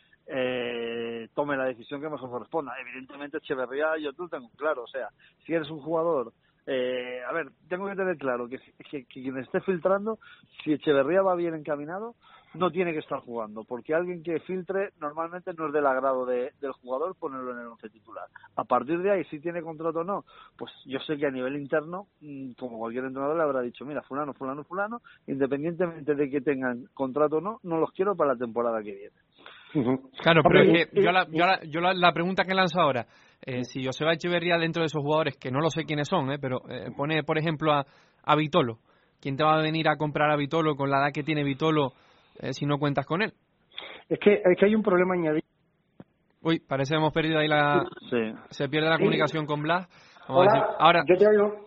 Speaker 13: tome la decisión que mejor corresponda. Evidentemente Echeverría, yo lo tengo claro, o sea, si eres un jugador, a ver, tengo que tener claro que quien esté filtrando, si Echeverría va bien encaminado, no tiene que estar jugando, porque alguien que filtre normalmente no es del agrado del jugador ponerlo en el 11 titular. A partir de ahí, si tiene contrato o no, pues yo sé que a nivel interno, como cualquier entrenador le habrá dicho, mira, fulano, independientemente de que tengan contrato o no los quiero para la temporada que viene.
Speaker 4: Claro, pero es que yo la pregunta que lanzo ahora, si Joseba Echeverría dentro de esos jugadores, que no lo sé quiénes son, pero pone, por ejemplo, a Vitolo, ¿quién te va a venir a comprar a Vitolo con la edad que tiene Vitolo si no cuentas con él?
Speaker 14: Es que hay un problema añadido.
Speaker 4: Uy, parece que hemos perdido ahí
Speaker 13: Sí.
Speaker 4: Se pierde la comunicación con Blas.
Speaker 14: Hola,
Speaker 4: ahora,
Speaker 14: yo te oigo.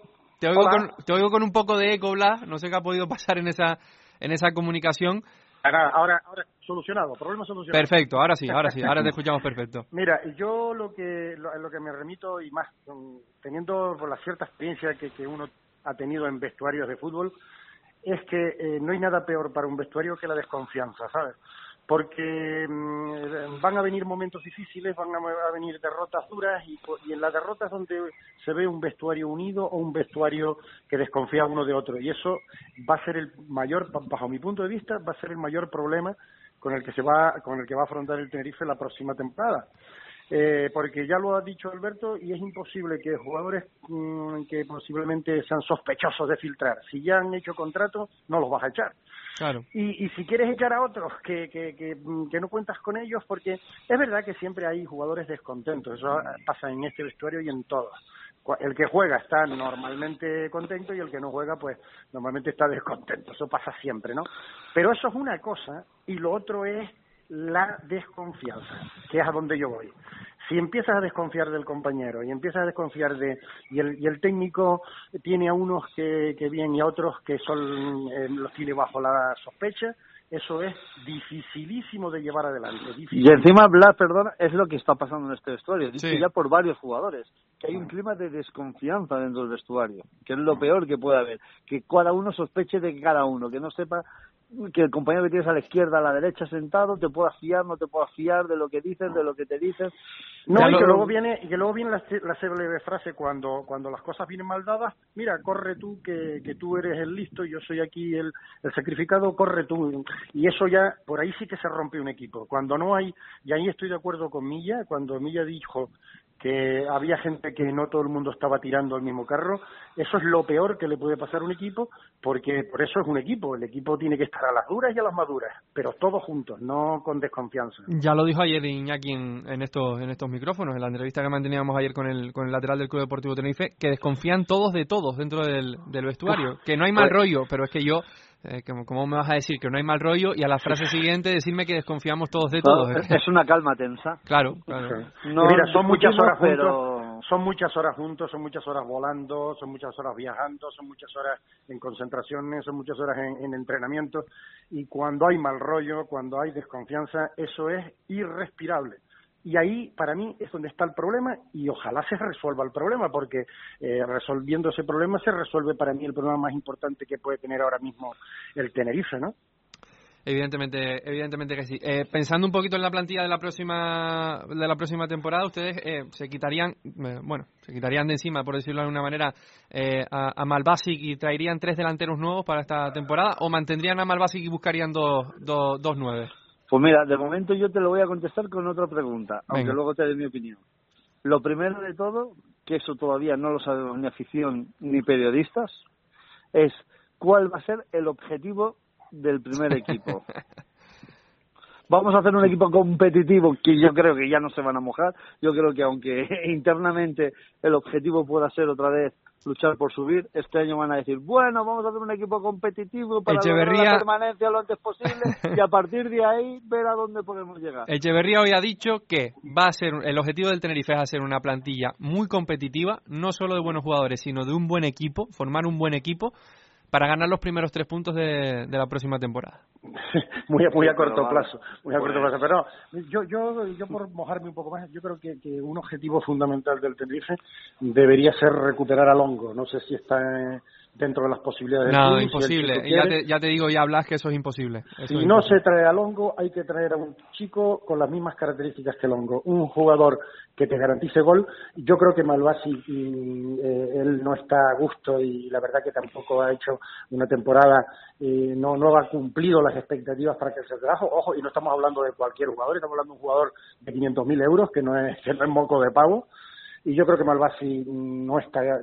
Speaker 4: Te oigo con un poco de eco, Blas, no sé qué ha podido pasar en esa comunicación.
Speaker 14: Ahora solucionado, problema solucionado.
Speaker 4: Perfecto, ahora sí, ahora te escuchamos perfecto.
Speaker 14: Mira, yo lo que me remito, y más teniendo por la cierta experiencia que uno ha tenido en vestuarios de fútbol, es que no hay nada peor para un vestuario que la desconfianza, ¿sabes? Porque van a venir momentos difíciles, van a venir derrotas duras, y en las derrotas donde se ve un vestuario unido o un vestuario que desconfía uno de otro, y eso va a ser el mayor, bajo mi punto de vista, va a ser el mayor problema con el que va a afrontar el Tenerife la próxima temporada. Porque ya lo ha dicho Alberto, y es imposible que jugadores que posiblemente sean sospechosos de filtrar, si ya han hecho contrato, no los vas a echar.
Speaker 4: Claro.
Speaker 14: Y si quieres echar a otros que no cuentas con ellos, porque es verdad que siempre hay jugadores descontentos, eso pasa en este vestuario y en todos. El que juega está normalmente contento y el que no juega pues normalmente está descontento, eso pasa siempre, ¿no? Pero eso es una cosa, y lo otro es la desconfianza, que es a donde yo voy. Si empiezas a desconfiar del compañero y empiezas a desconfiar y el técnico tiene a unos que bien y a otros que los tiene bajo la sospecha, eso es dificilísimo de llevar adelante.
Speaker 13: Y encima, Blas, perdona, es lo que está pasando en este vestuario, dicho
Speaker 4: sí,
Speaker 13: ya por varios jugadores, que hay un clima de desconfianza dentro del vestuario, que es lo peor que puede haber, que cada uno sospeche de cada uno, que no sepa que el compañero que tienes a la izquierda, a la derecha sentado, te pueda fiar, no te pueda fiar de lo que dices, de lo que te dices.
Speaker 14: No, y que luego viene la célebre frase cuando las cosas vienen mal dadas, mira, corre tú, que tú eres el listo, yo soy aquí el sacrificado, corre tú. Y eso ya, por ahí sí que se rompe un equipo. Cuando no hay, y ahí estoy de acuerdo con Milla, cuando Milla dijo que había gente que no todo el mundo estaba tirando el mismo carro, eso es lo peor que le puede pasar a un equipo, porque por eso es un equipo, el equipo tiene que estar a las duras y a las maduras, pero todos juntos, no con desconfianza.
Speaker 4: Ya lo dijo ayer Iñaki en estos micrófonos, en la entrevista que manteníamos ayer con el lateral del Club Deportivo Tenerife, que desconfían todos de todos dentro del vestuario, que no hay mal rollo, pero es que yo... ¿Cómo me vas a decir que no hay mal rollo y a la frase siguiente decirme que desconfiamos todos de todos?
Speaker 13: Es una calma tensa.
Speaker 4: Claro.
Speaker 14: No, mira, son muchas horas juntos, son muchas horas juntos, son muchas horas volando, son muchas horas viajando, son muchas horas en concentraciones, son muchas horas en entrenamiento, y cuando hay mal rollo, cuando hay desconfianza, eso es irrespirable. Y ahí, para mí, es donde está el problema, y ojalá se resuelva el problema, porque resolviendo ese problema se resuelve para mí el problema más importante que puede tener ahora mismo el Tenerife, ¿no?
Speaker 4: Evidentemente que sí. Pensando un poquito en la plantilla de la próxima temporada, ustedes se quitarían de encima, por decirlo de alguna manera, a Malbasic, y traerían 3 delanteros nuevos para esta temporada, o mantendrían a Malbasic y buscarían dos 9.
Speaker 13: Pues mira, de momento yo te lo voy a contestar con otra pregunta, aunque luego te dé mi opinión. Lo primero de todo, que eso todavía no lo sabemos ni afición ni periodistas, es cuál va a ser el objetivo del primer equipo. Vamos a hacer un equipo competitivo, que yo creo que ya no se van a mojar. Yo creo que aunque internamente el objetivo pueda ser otra vez luchar por subir, este año van a decir, bueno, vamos a hacer un equipo competitivo para lograr la permanencia lo antes posible y a partir de ahí ver a dónde podemos llegar.
Speaker 4: Echeverría hoy ha dicho que va a ser el objetivo del Tenerife es hacer una plantilla muy competitiva, no solo de buenos jugadores, sino de un buen equipo, formar un buen equipo para ganar los primeros 3 puntos de la próxima temporada.
Speaker 14: muy a corto plazo, pero yo por mojarme un poco más, yo creo que un objetivo fundamental del Tenerife debería ser recuperar a Longo. No sé si está dentro de las posibilidades.
Speaker 4: No, imposible. Ya te digo, ya Blas, que eso es imposible.
Speaker 14: Si no se trae a Longo, hay que traer a un chico con las mismas características que Longo, un jugador que te garantice gol. Yo creo que Malvasi él no está a gusto y la verdad que tampoco ha hecho una temporada, no ha cumplido las expectativas para que se trabaje. Ojo, y no estamos hablando de cualquier jugador, estamos hablando de un jugador de 500.000 euros que no es moco de pavo. Y yo creo que Malvasi no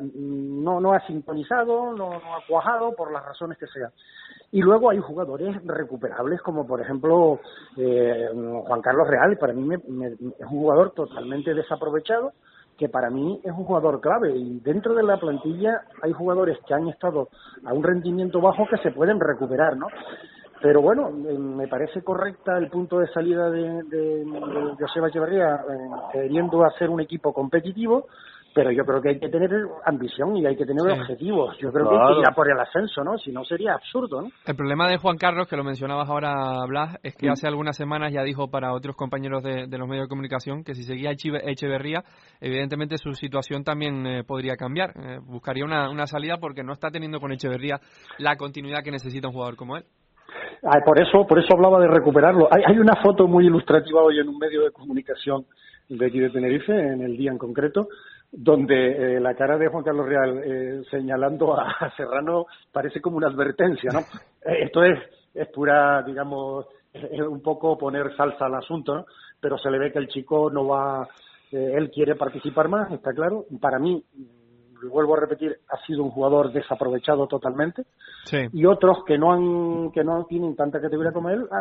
Speaker 14: ha sintonizado, no ha cuajado por las razones que sean. Y luego hay jugadores recuperables como por ejemplo Juan Carlos Real. Para mí es un jugador totalmente desaprovechado, que para mí es un jugador clave, y dentro de la plantilla hay jugadores que han estado a un rendimiento bajo que se pueden recuperar, ¿no? Pero bueno, me parece correcta el punto de salida de Joseba Echeverría, queriendo hacer un equipo competitivo, pero yo creo que hay que tener ambición y hay que tener objetivos. Yo creo que hay que ir a por el ascenso, ¿no? Si no sería absurdo, ¿no?
Speaker 4: El problema de Juan Carlos, que lo mencionabas ahora, Blas, es que hace algunas semanas ya dijo para otros compañeros de los medios de comunicación que si seguía Echeverría, evidentemente su situación también podría cambiar. Buscaría una salida porque no está teniendo con Echeverría la continuidad que necesita un jugador como él.
Speaker 14: Por eso hablaba de recuperarlo. Hay una foto muy ilustrativa hoy en un medio de comunicación de aquí de Tenerife, en El Día en concreto, donde la cara de Juan Carlos Real señalando a Serrano parece como una advertencia, ¿no? Esto es pura, digamos, un poco poner salsa al asunto, ¿no? Pero se le ve que el chico no va, él quiere participar más, está claro. Para mí, vuelvo a repetir, ha sido un jugador desaprovechado totalmente.
Speaker 4: Sí.
Speaker 14: Y otros que no tienen tanta categoría como él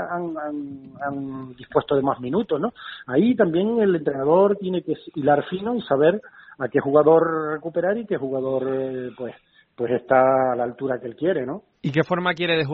Speaker 14: han dispuesto de más minutos, ¿no? Ahí también el entrenador tiene que hilar fino y saber a qué jugador recuperar y qué jugador pues está a la altura que él quiere, ¿no?
Speaker 4: ¿Y qué forma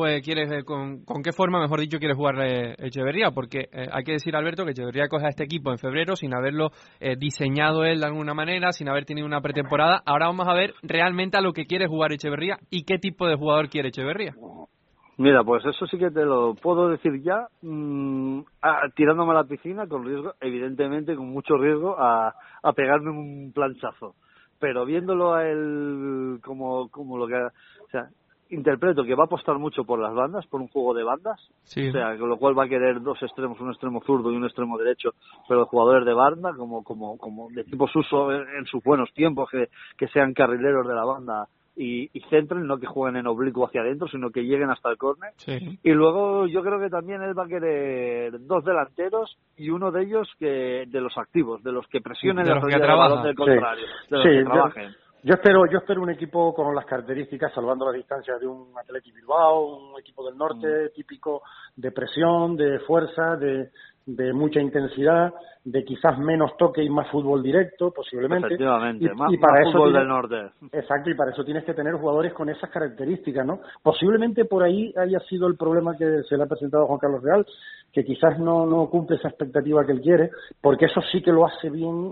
Speaker 4: con qué forma, mejor dicho, quiere jugar Echeverría? Porque hay que decir, Alberto, que Echeverría coge a este equipo en febrero sin haberlo diseñado él de alguna manera, sin haber tenido una pretemporada. Ahora vamos a ver realmente a lo que quiere jugar Echeverría y qué tipo de jugador quiere Echeverría.
Speaker 13: Mira, pues eso sí que te lo puedo decir ya, tirándome a la piscina con riesgo, evidentemente con mucho riesgo a pegarme un planchazo. Pero viéndolo a él como lo que... O sea, interpreto que va a apostar mucho por las bandas, por un juego de bandas,
Speaker 4: sí.
Speaker 13: O sea, con lo cual va a querer 2 extremos, un extremo zurdo y un extremo derecho, pero jugadores de banda, como de tipo Suso en sus buenos tiempos, que sean carrileros de la banda y centren, no que jueguen en oblicuo hacia adentro, sino que lleguen hasta el córner.
Speaker 4: Sí.
Speaker 13: Y luego yo creo que también él va a querer 2 delanteros y uno de ellos de los activos, de los que presionen la salida del balón del contrario, de los que trabajen.
Speaker 14: Yo espero un equipo con las características, salvando las distancias, de un Athletic Bilbao, un equipo del norte típico de presión, de fuerza, de mucha intensidad, de quizás menos toque y más fútbol directo, posiblemente.
Speaker 13: Efectivamente,
Speaker 14: y
Speaker 13: más
Speaker 14: para
Speaker 13: fútbol
Speaker 14: eso
Speaker 13: del norte.
Speaker 14: Exacto, y para eso tienes que tener jugadores con esas características, ¿no? Posiblemente por ahí haya sido el problema que se le ha presentado a Juan Carlos Real, que quizás no cumple esa expectativa que él quiere, porque eso sí que lo hace bien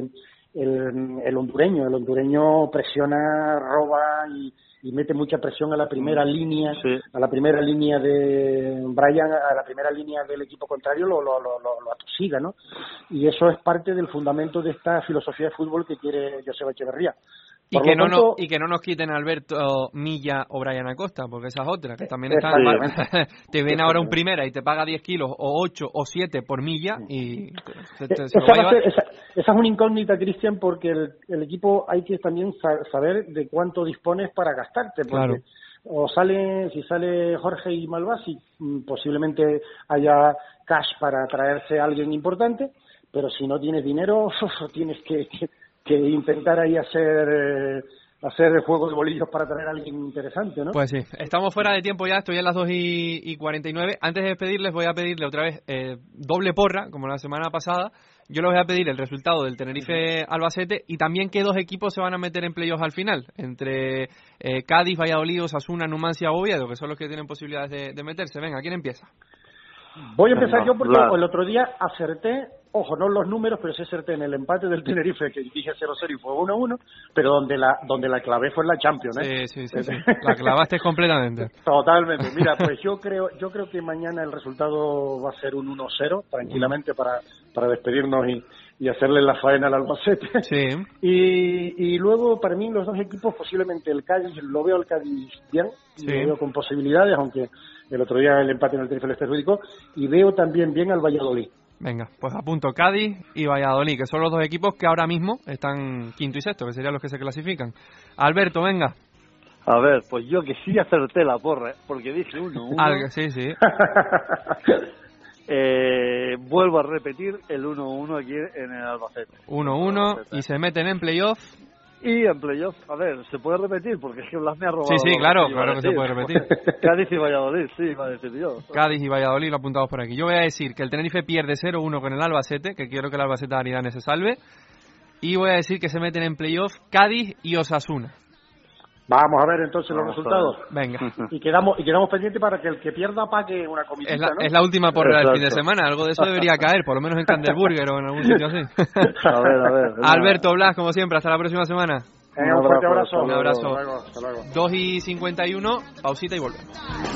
Speaker 14: el hondureño. El hondureño presiona, roba y mete mucha presión a la primera línea,
Speaker 13: sí.
Speaker 14: A la primera línea de Brian, a la primera línea del equipo contrario lo atosiga, ¿no? Y eso es parte del fundamento de esta filosofía de fútbol que quiere Joseba Echeverría.
Speaker 4: Y que no nos quiten a Alberto Milla o Brian Acosta, porque esa es otra, que también están te ven ahora un primera y te paga 10 kilos o 8 o 7 por Milla y
Speaker 14: esa es una incógnita, Cristian, porque el equipo hay que también saber de cuánto dispones para gastarte, porque si sale Jorge y Malvasi, posiblemente haya cash para traerse a alguien importante, pero si no tienes dinero, tienes que intentar ahí hacer el juego de bolillos para traer a alguien interesante, ¿no?
Speaker 4: Pues sí, estamos fuera de tiempo ya, estoy a las 2:49. Antes de despedirles, voy a pedirle otra vez doble porra, como la semana pasada. Yo les voy a pedir el resultado del Tenerife-Albacete y también qué dos equipos se van a meter en playoffs al final, entre Cádiz, Valladolid, Osasuna, Numancia o Oviedo, que son los que tienen posibilidades de meterse. Venga, ¿quién empieza?
Speaker 14: Voy a empezar yo porque el otro día acerté, ojo, no los números, pero sí acerté en el empate del Tenerife, que dije 0-0 y fue 1-1, pero donde la clavé fue en la Champions, ¿eh?
Speaker 4: Sí. La clavaste completamente.
Speaker 14: Totalmente. Mira, pues yo creo que mañana el resultado va a ser un 1-0, tranquilamente, para despedirnos y hacerle la faena al Albacete.
Speaker 4: Sí.
Speaker 14: Y luego, para mí, los dos equipos, posiblemente el Cádiz, lo veo al Cádiz bien, lo veo con posibilidades, aunque el otro día el empate en el Tenerife les perjudicó, y veo también bien al Valladolid.
Speaker 4: Venga, pues apunto Cádiz y Valladolid, que son los dos equipos que ahora mismo están quinto y sexto, que serían los que se clasifican. Alberto, venga.
Speaker 13: A ver, pues yo que sí acerté la porra, porque dije 1-1.
Speaker 4: Sí.
Speaker 13: Vuelvo a repetir el 1-1 aquí en el Albacete.
Speaker 4: 1-1 y se meten en playoff.
Speaker 13: Y en playoff, a ver, ¿se puede repetir? Porque es que Blas me ha robado.
Speaker 4: Sí, claro que se puede repetir.
Speaker 13: Cádiz y Valladolid, sí, iba a decir yo.
Speaker 4: Cádiz y Valladolid lo apuntamos por aquí. Yo voy a decir que el Tenerife pierde 0-1 con el Albacete, que quiero que el Albacete de Aridane se salve. Y voy a decir que se meten en playoff Cádiz y Osasuna.
Speaker 14: Vamos a ver entonces los resultados.
Speaker 4: Venga.
Speaker 14: Y quedamos pendientes para que el que pierda pague una comidita, ¿no?
Speaker 4: Es la última porra del fin de semana. Algo de eso debería caer, por lo menos en Candelburger o en algún sitio así.
Speaker 13: A ver.
Speaker 4: Alberto, Blas, como siempre, hasta la próxima semana.
Speaker 14: Un fuerte abrazo.
Speaker 4: Un abrazo.
Speaker 14: Hasta luego.
Speaker 4: 2:51, pausita y volvemos.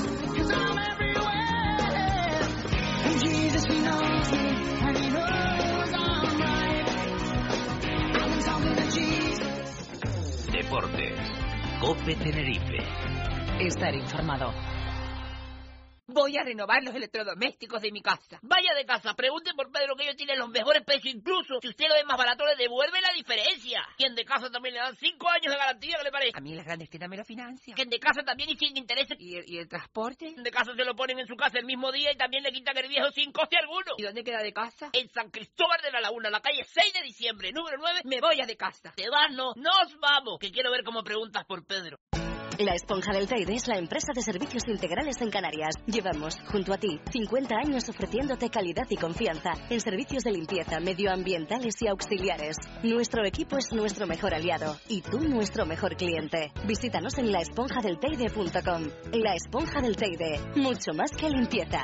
Speaker 2: Deportes. COPE Tenerife.
Speaker 3: Estar informado.
Speaker 15: Voy a renovar los electrodomésticos de mi casa. Vaya de casa, pregunte por Pedro, que ellos tienen los mejores precios. Incluso si usted lo ve más barato, le devuelve la diferencia. Quien de casa también le dan 5 años de garantía, que le parece. A mí las grandes tiendas me lo financian. Quien de casa también y sin intereses. ¿Y el transporte? De casa se lo ponen en su casa el mismo día y también le quitan el viejo sin coste alguno. ¿Y dónde queda de casa? En San Cristóbal de la Laguna, la calle 6 de diciembre, número 9. Me voy a de casa. ¿Te vas? No. Nos vamos, que quiero ver cómo preguntas por Pedro.
Speaker 16: La Esponja del Teide es la empresa de servicios integrales en Canarias. Llevamos, junto a ti, 50 años ofreciéndote calidad y confianza en servicios de limpieza, medioambientales y auxiliares. Nuestro equipo es nuestro mejor aliado y tú nuestro mejor cliente. Visítanos en laesponjadelteide.com. La Esponja del Teide, mucho más que limpieza.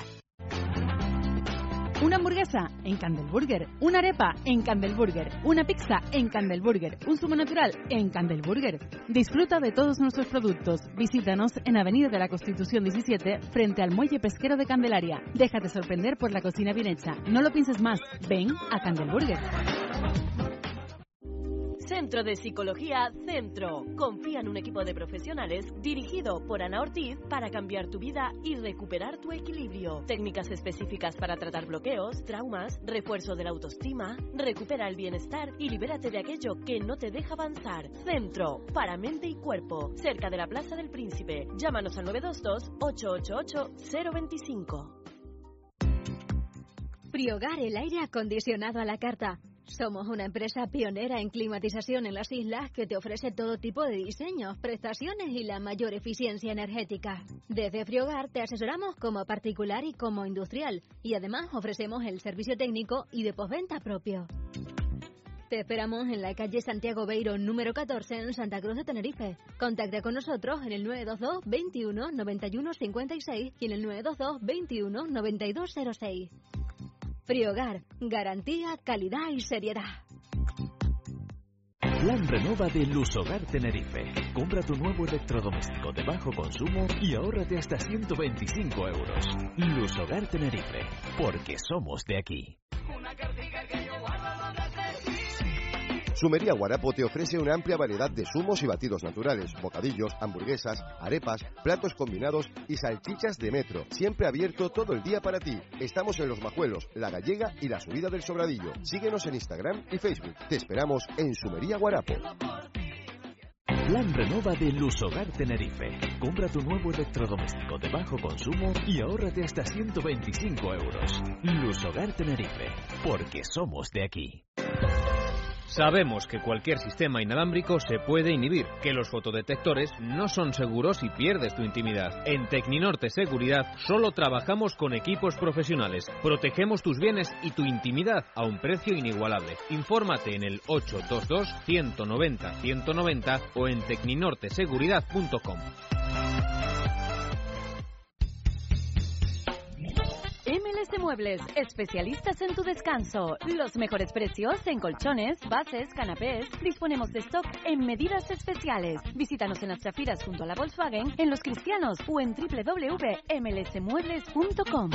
Speaker 10: Una hamburguesa en Candelburger, una arepa en Candelburger, una pizza en Candelburger, un zumo natural en Candelburger. Disfruta de todos nuestros productos. Visítanos en Avenida de la Constitución 17, frente al Muelle Pesquero de Candelaria. Déjate sorprender por la cocina bien hecha. No lo pienses más. Ven a Candelburger.
Speaker 12: Centro de Psicología Centro. Confía en un equipo de profesionales dirigido por Ana Ortiz para cambiar tu vida y recuperar tu equilibrio. Técnicas específicas para tratar bloqueos, traumas, refuerzo de la autoestima, recupera el bienestar y libérate de aquello que no te deja avanzar. Centro para mente y cuerpo, cerca de la Plaza del Príncipe. Llámanos al 922-888-025.
Speaker 17: Friogar, el aire acondicionado a la carta. Somos una empresa pionera en climatización en las islas que te ofrece todo tipo de diseños, prestaciones y la mayor eficiencia energética. Desde Friogar te asesoramos como particular y como industrial y además ofrecemos el servicio técnico y de postventa propio. Te esperamos en la calle Santiago Beiro número 14 en Santa Cruz de Tenerife. Contacta con nosotros en el 922 21 91 56 y en el 922 21 92 06. Friogar, garantía, calidad y seriedad.
Speaker 11: Plan Renova de Lusogar Tenerife. Compra tu nuevo electrodoméstico de bajo consumo y ahórrate hasta 125 euros. Lusogar Tenerife, porque somos de aquí.
Speaker 7: Sumería Guarapo te ofrece una amplia variedad de zumos y batidos naturales, bocadillos, hamburguesas, arepas, platos combinados y salchichas de metro. Siempre abierto todo el día para ti. Estamos en Los Majuelos, La Gallega y la Subida del Sobradillo. Síguenos en Instagram y Facebook. Te esperamos en Sumería Guarapo.
Speaker 11: Plan Renova de Lusogar Tenerife. Compra tu nuevo electrodoméstico de bajo consumo y ahórrate hasta 125 euros. Lusogar Tenerife, porque somos de aquí.
Speaker 18: Sabemos que cualquier sistema inalámbrico se puede inhibir, que los fotodetectores no son seguros y pierdes tu intimidad. En Tecninorte Seguridad solo trabajamos con equipos profesionales. Protegemos tus bienes y tu intimidad a un precio inigualable. Infórmate en el 822 190 190 o en tecninorteseguridad.com.
Speaker 12: MLS Muebles, especialistas en tu descanso. Los mejores precios en colchones, bases, canapés. Disponemos de stock en medidas especiales. Visítanos en las Chafiras junto a la Volkswagen, en Los Cristianos o en www.mlsmuebles.com.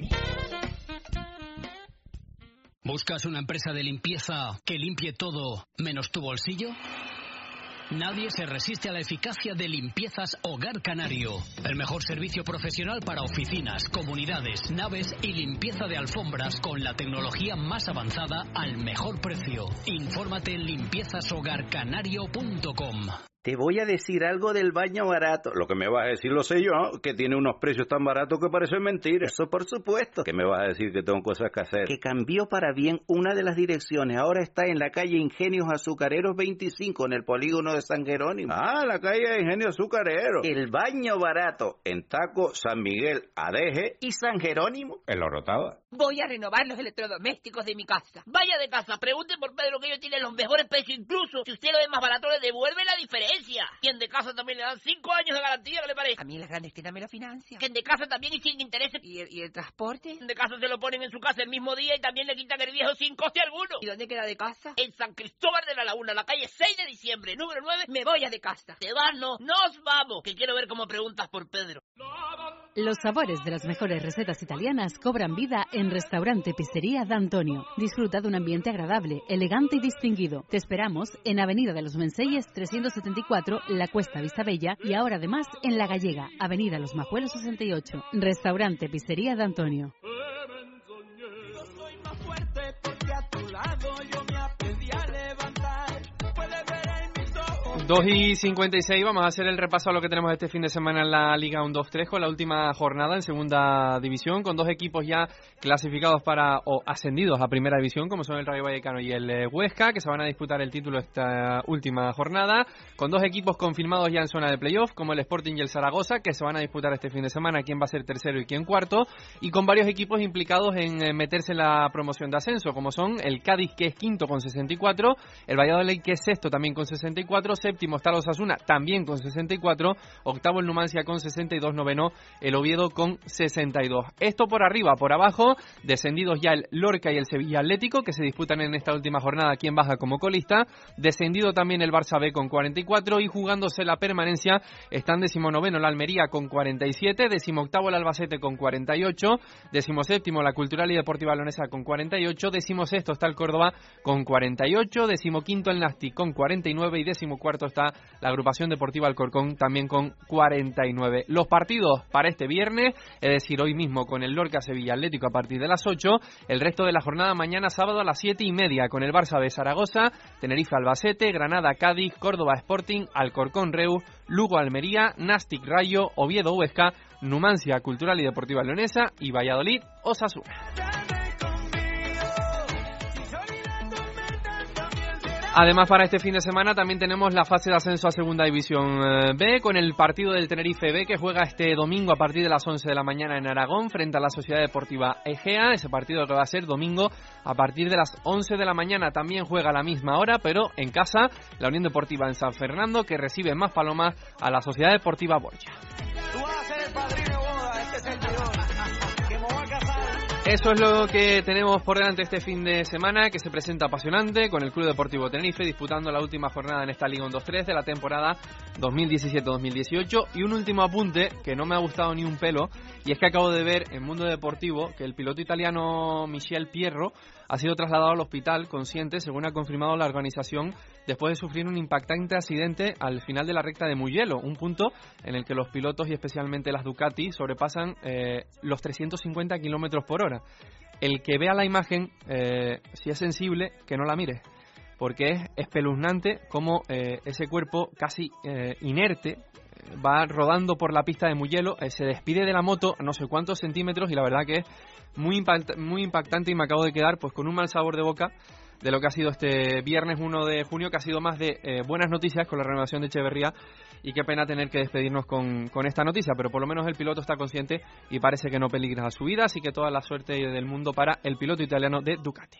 Speaker 9: ¿Buscas una empresa de limpieza que limpie todo menos tu bolsillo? Nadie se resiste a la eficacia de Limpiezas Hogar Canario. El mejor servicio profesional para oficinas, comunidades, naves y limpieza de alfombras con la tecnología más avanzada al mejor precio. Infórmate en limpiezashogarcanario.com.
Speaker 19: Te voy a decir algo del baño barato. Lo que me vas a decir lo sé yo, que tiene unos precios tan baratos que parecen mentiras. Eso por supuesto. Que me vas a decir que tengo cosas que hacer. Que cambió para bien una de las direcciones. Ahora está en la calle Ingenios Azucareros 25, en el polígono de San Jerónimo. Ah, la calle Ingenios Azucareros. El baño barato en Taco, San Miguel, Adeje y San Jerónimo, en La Orotava.
Speaker 15: Voy a renovar los electrodomésticos de mi casa. Vaya de casa, pregunte por Pedro, que ellos tienen los mejores precios. Incluso si usted lo ve más barato, le devuelve la diferencia. Y en de casa también le dan 5 años de garantía, ¿qué le parece?
Speaker 20: A mí las grandes tiendas me lo financian.
Speaker 15: Que en de casa también y sin intereses.
Speaker 20: ¿Y el transporte?
Speaker 15: En de casa se lo ponen en su casa el mismo día y también le quitan el viejo sin coste alguno.
Speaker 20: ¿Y dónde queda de casa?
Speaker 15: En San Cristóbal de la Laguna, la calle 6 de diciembre, número 9. Me voy a de casa. Te vas, no. Nos vamos. Que quiero ver cómo preguntas por Pedro.
Speaker 10: Los sabores de las mejores recetas italianas cobran vida en Restaurante Pizzería D'Antonio. Disfruta de un ambiente agradable, elegante y distinguido. Te esperamos en Avenida de los Menseyes 374, La Cuesta Vistabella, y ahora además en La Gallega, Avenida Los Majuelos 68. Restaurante Pizzería D'Antonio.
Speaker 4: 2:56, vamos a hacer el repaso a lo que tenemos este fin de semana en la Liga 1-2-3 con la última jornada en segunda división, con dos equipos ya clasificados o ascendidos a primera división, como son el Rayo Vallecano y el Huesca, que se van a disputar el título esta última jornada, con dos equipos confirmados ya en zona de playoff, como el Sporting y el Zaragoza, que se van a disputar este fin de semana quién va a ser tercero y quién cuarto, y con varios equipos implicados en meterse en la promoción de ascenso, como son el Cádiz, que es quinto con 64, el Valladolid, que es sexto también con 64, séptimo está el Osasuna también con 64, octavo el Numancia con 62, noveno el Oviedo con 62. Esto por arriba. Por abajo, descendidos ya el Lorca y el Sevilla Atlético, que se disputan en esta última jornada quién baja como colista. Descendido también el Barça B con 44 y jugándose la permanencia están 19º la Almería con 47, 18º el Albacete con 48, 17º la Cultural y Deportiva Leonesa con 48, 16º está el Córdoba con 48, 15º el Nasti con 49 y 14º está la Agrupación Deportiva Alcorcón también con 49. Los partidos para este viernes, es decir, hoy mismo con el Lorca Sevilla Atlético a partir de las 8, el resto de la jornada mañana sábado a las 7:30 con el Barça B Zaragoza, Tenerife Albacete, Granada Cádiz, Córdoba Sporting, Alcorcón Reus, Lugo Almería, Nastic Rayo, Oviedo Huesca, Numancia Cultural y Deportiva Leonesa y Valladolid Osasuna. Además, para este fin de semana también tenemos la fase de ascenso a Segunda División B, con el partido del Tenerife B, que juega este domingo a partir de las 11 de la mañana en Aragón, frente a la Sociedad Deportiva Egea. Ese partido que va a ser domingo a partir de las 11 de la mañana. También juega a la misma hora, pero en casa, la Unión Deportiva en San Fernando, que recibe en Maspalomas a la Sociedad Deportiva Borja.
Speaker 21: Tú vas a ser el padrino de boda, este servidor, que me voy a casar.
Speaker 4: Eso es lo que tenemos por delante este fin de semana, que se presenta apasionante con el Club Deportivo Tenerife disputando la última jornada en esta Liga 1-2-3 de la temporada 2017-2018. Y un último apunte que no me ha gustado ni un pelo, y es que acabo de ver en Mundo Deportivo que el piloto italiano Michel Pierro ha sido trasladado al hospital consciente, según ha confirmado la organización, después de sufrir un impactante accidente al final de la recta de Mugello, un punto en el que los pilotos y especialmente las Ducati sobrepasan los 350 kilómetros por hora. El que vea la imagen, si es sensible, que no la mire, porque es espeluznante cómo ese cuerpo casi inerte va rodando por la pista de Mugello, se despide de la moto a no sé cuántos centímetros, y la verdad que es muy impactante, y me acabo de quedar pues con un mal sabor de boca de lo que ha sido este viernes 1 de junio, que ha sido más de buenas noticias con la renovación de Echeverría, y qué pena tener que despedirnos con esta noticia, pero por lo menos el piloto está consciente y parece que no peligra su vida, así que toda la suerte del mundo para el piloto italiano de Ducati.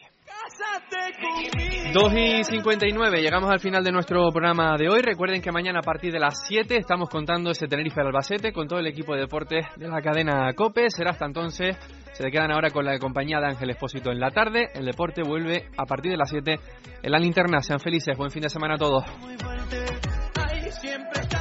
Speaker 4: 2:59, llegamos al final de nuestro programa de hoy. Recuerden que mañana a partir de las 7 estamos contando ese Tenerife Albacete con todo el equipo de deportes de la cadena COPE. Será hasta entonces. Se quedan ahora con la compañía de Ángel Expósito en la tarde. El deporte vuelve a partir de las 7 en la linterna. Sean felices, buen fin de semana a todos.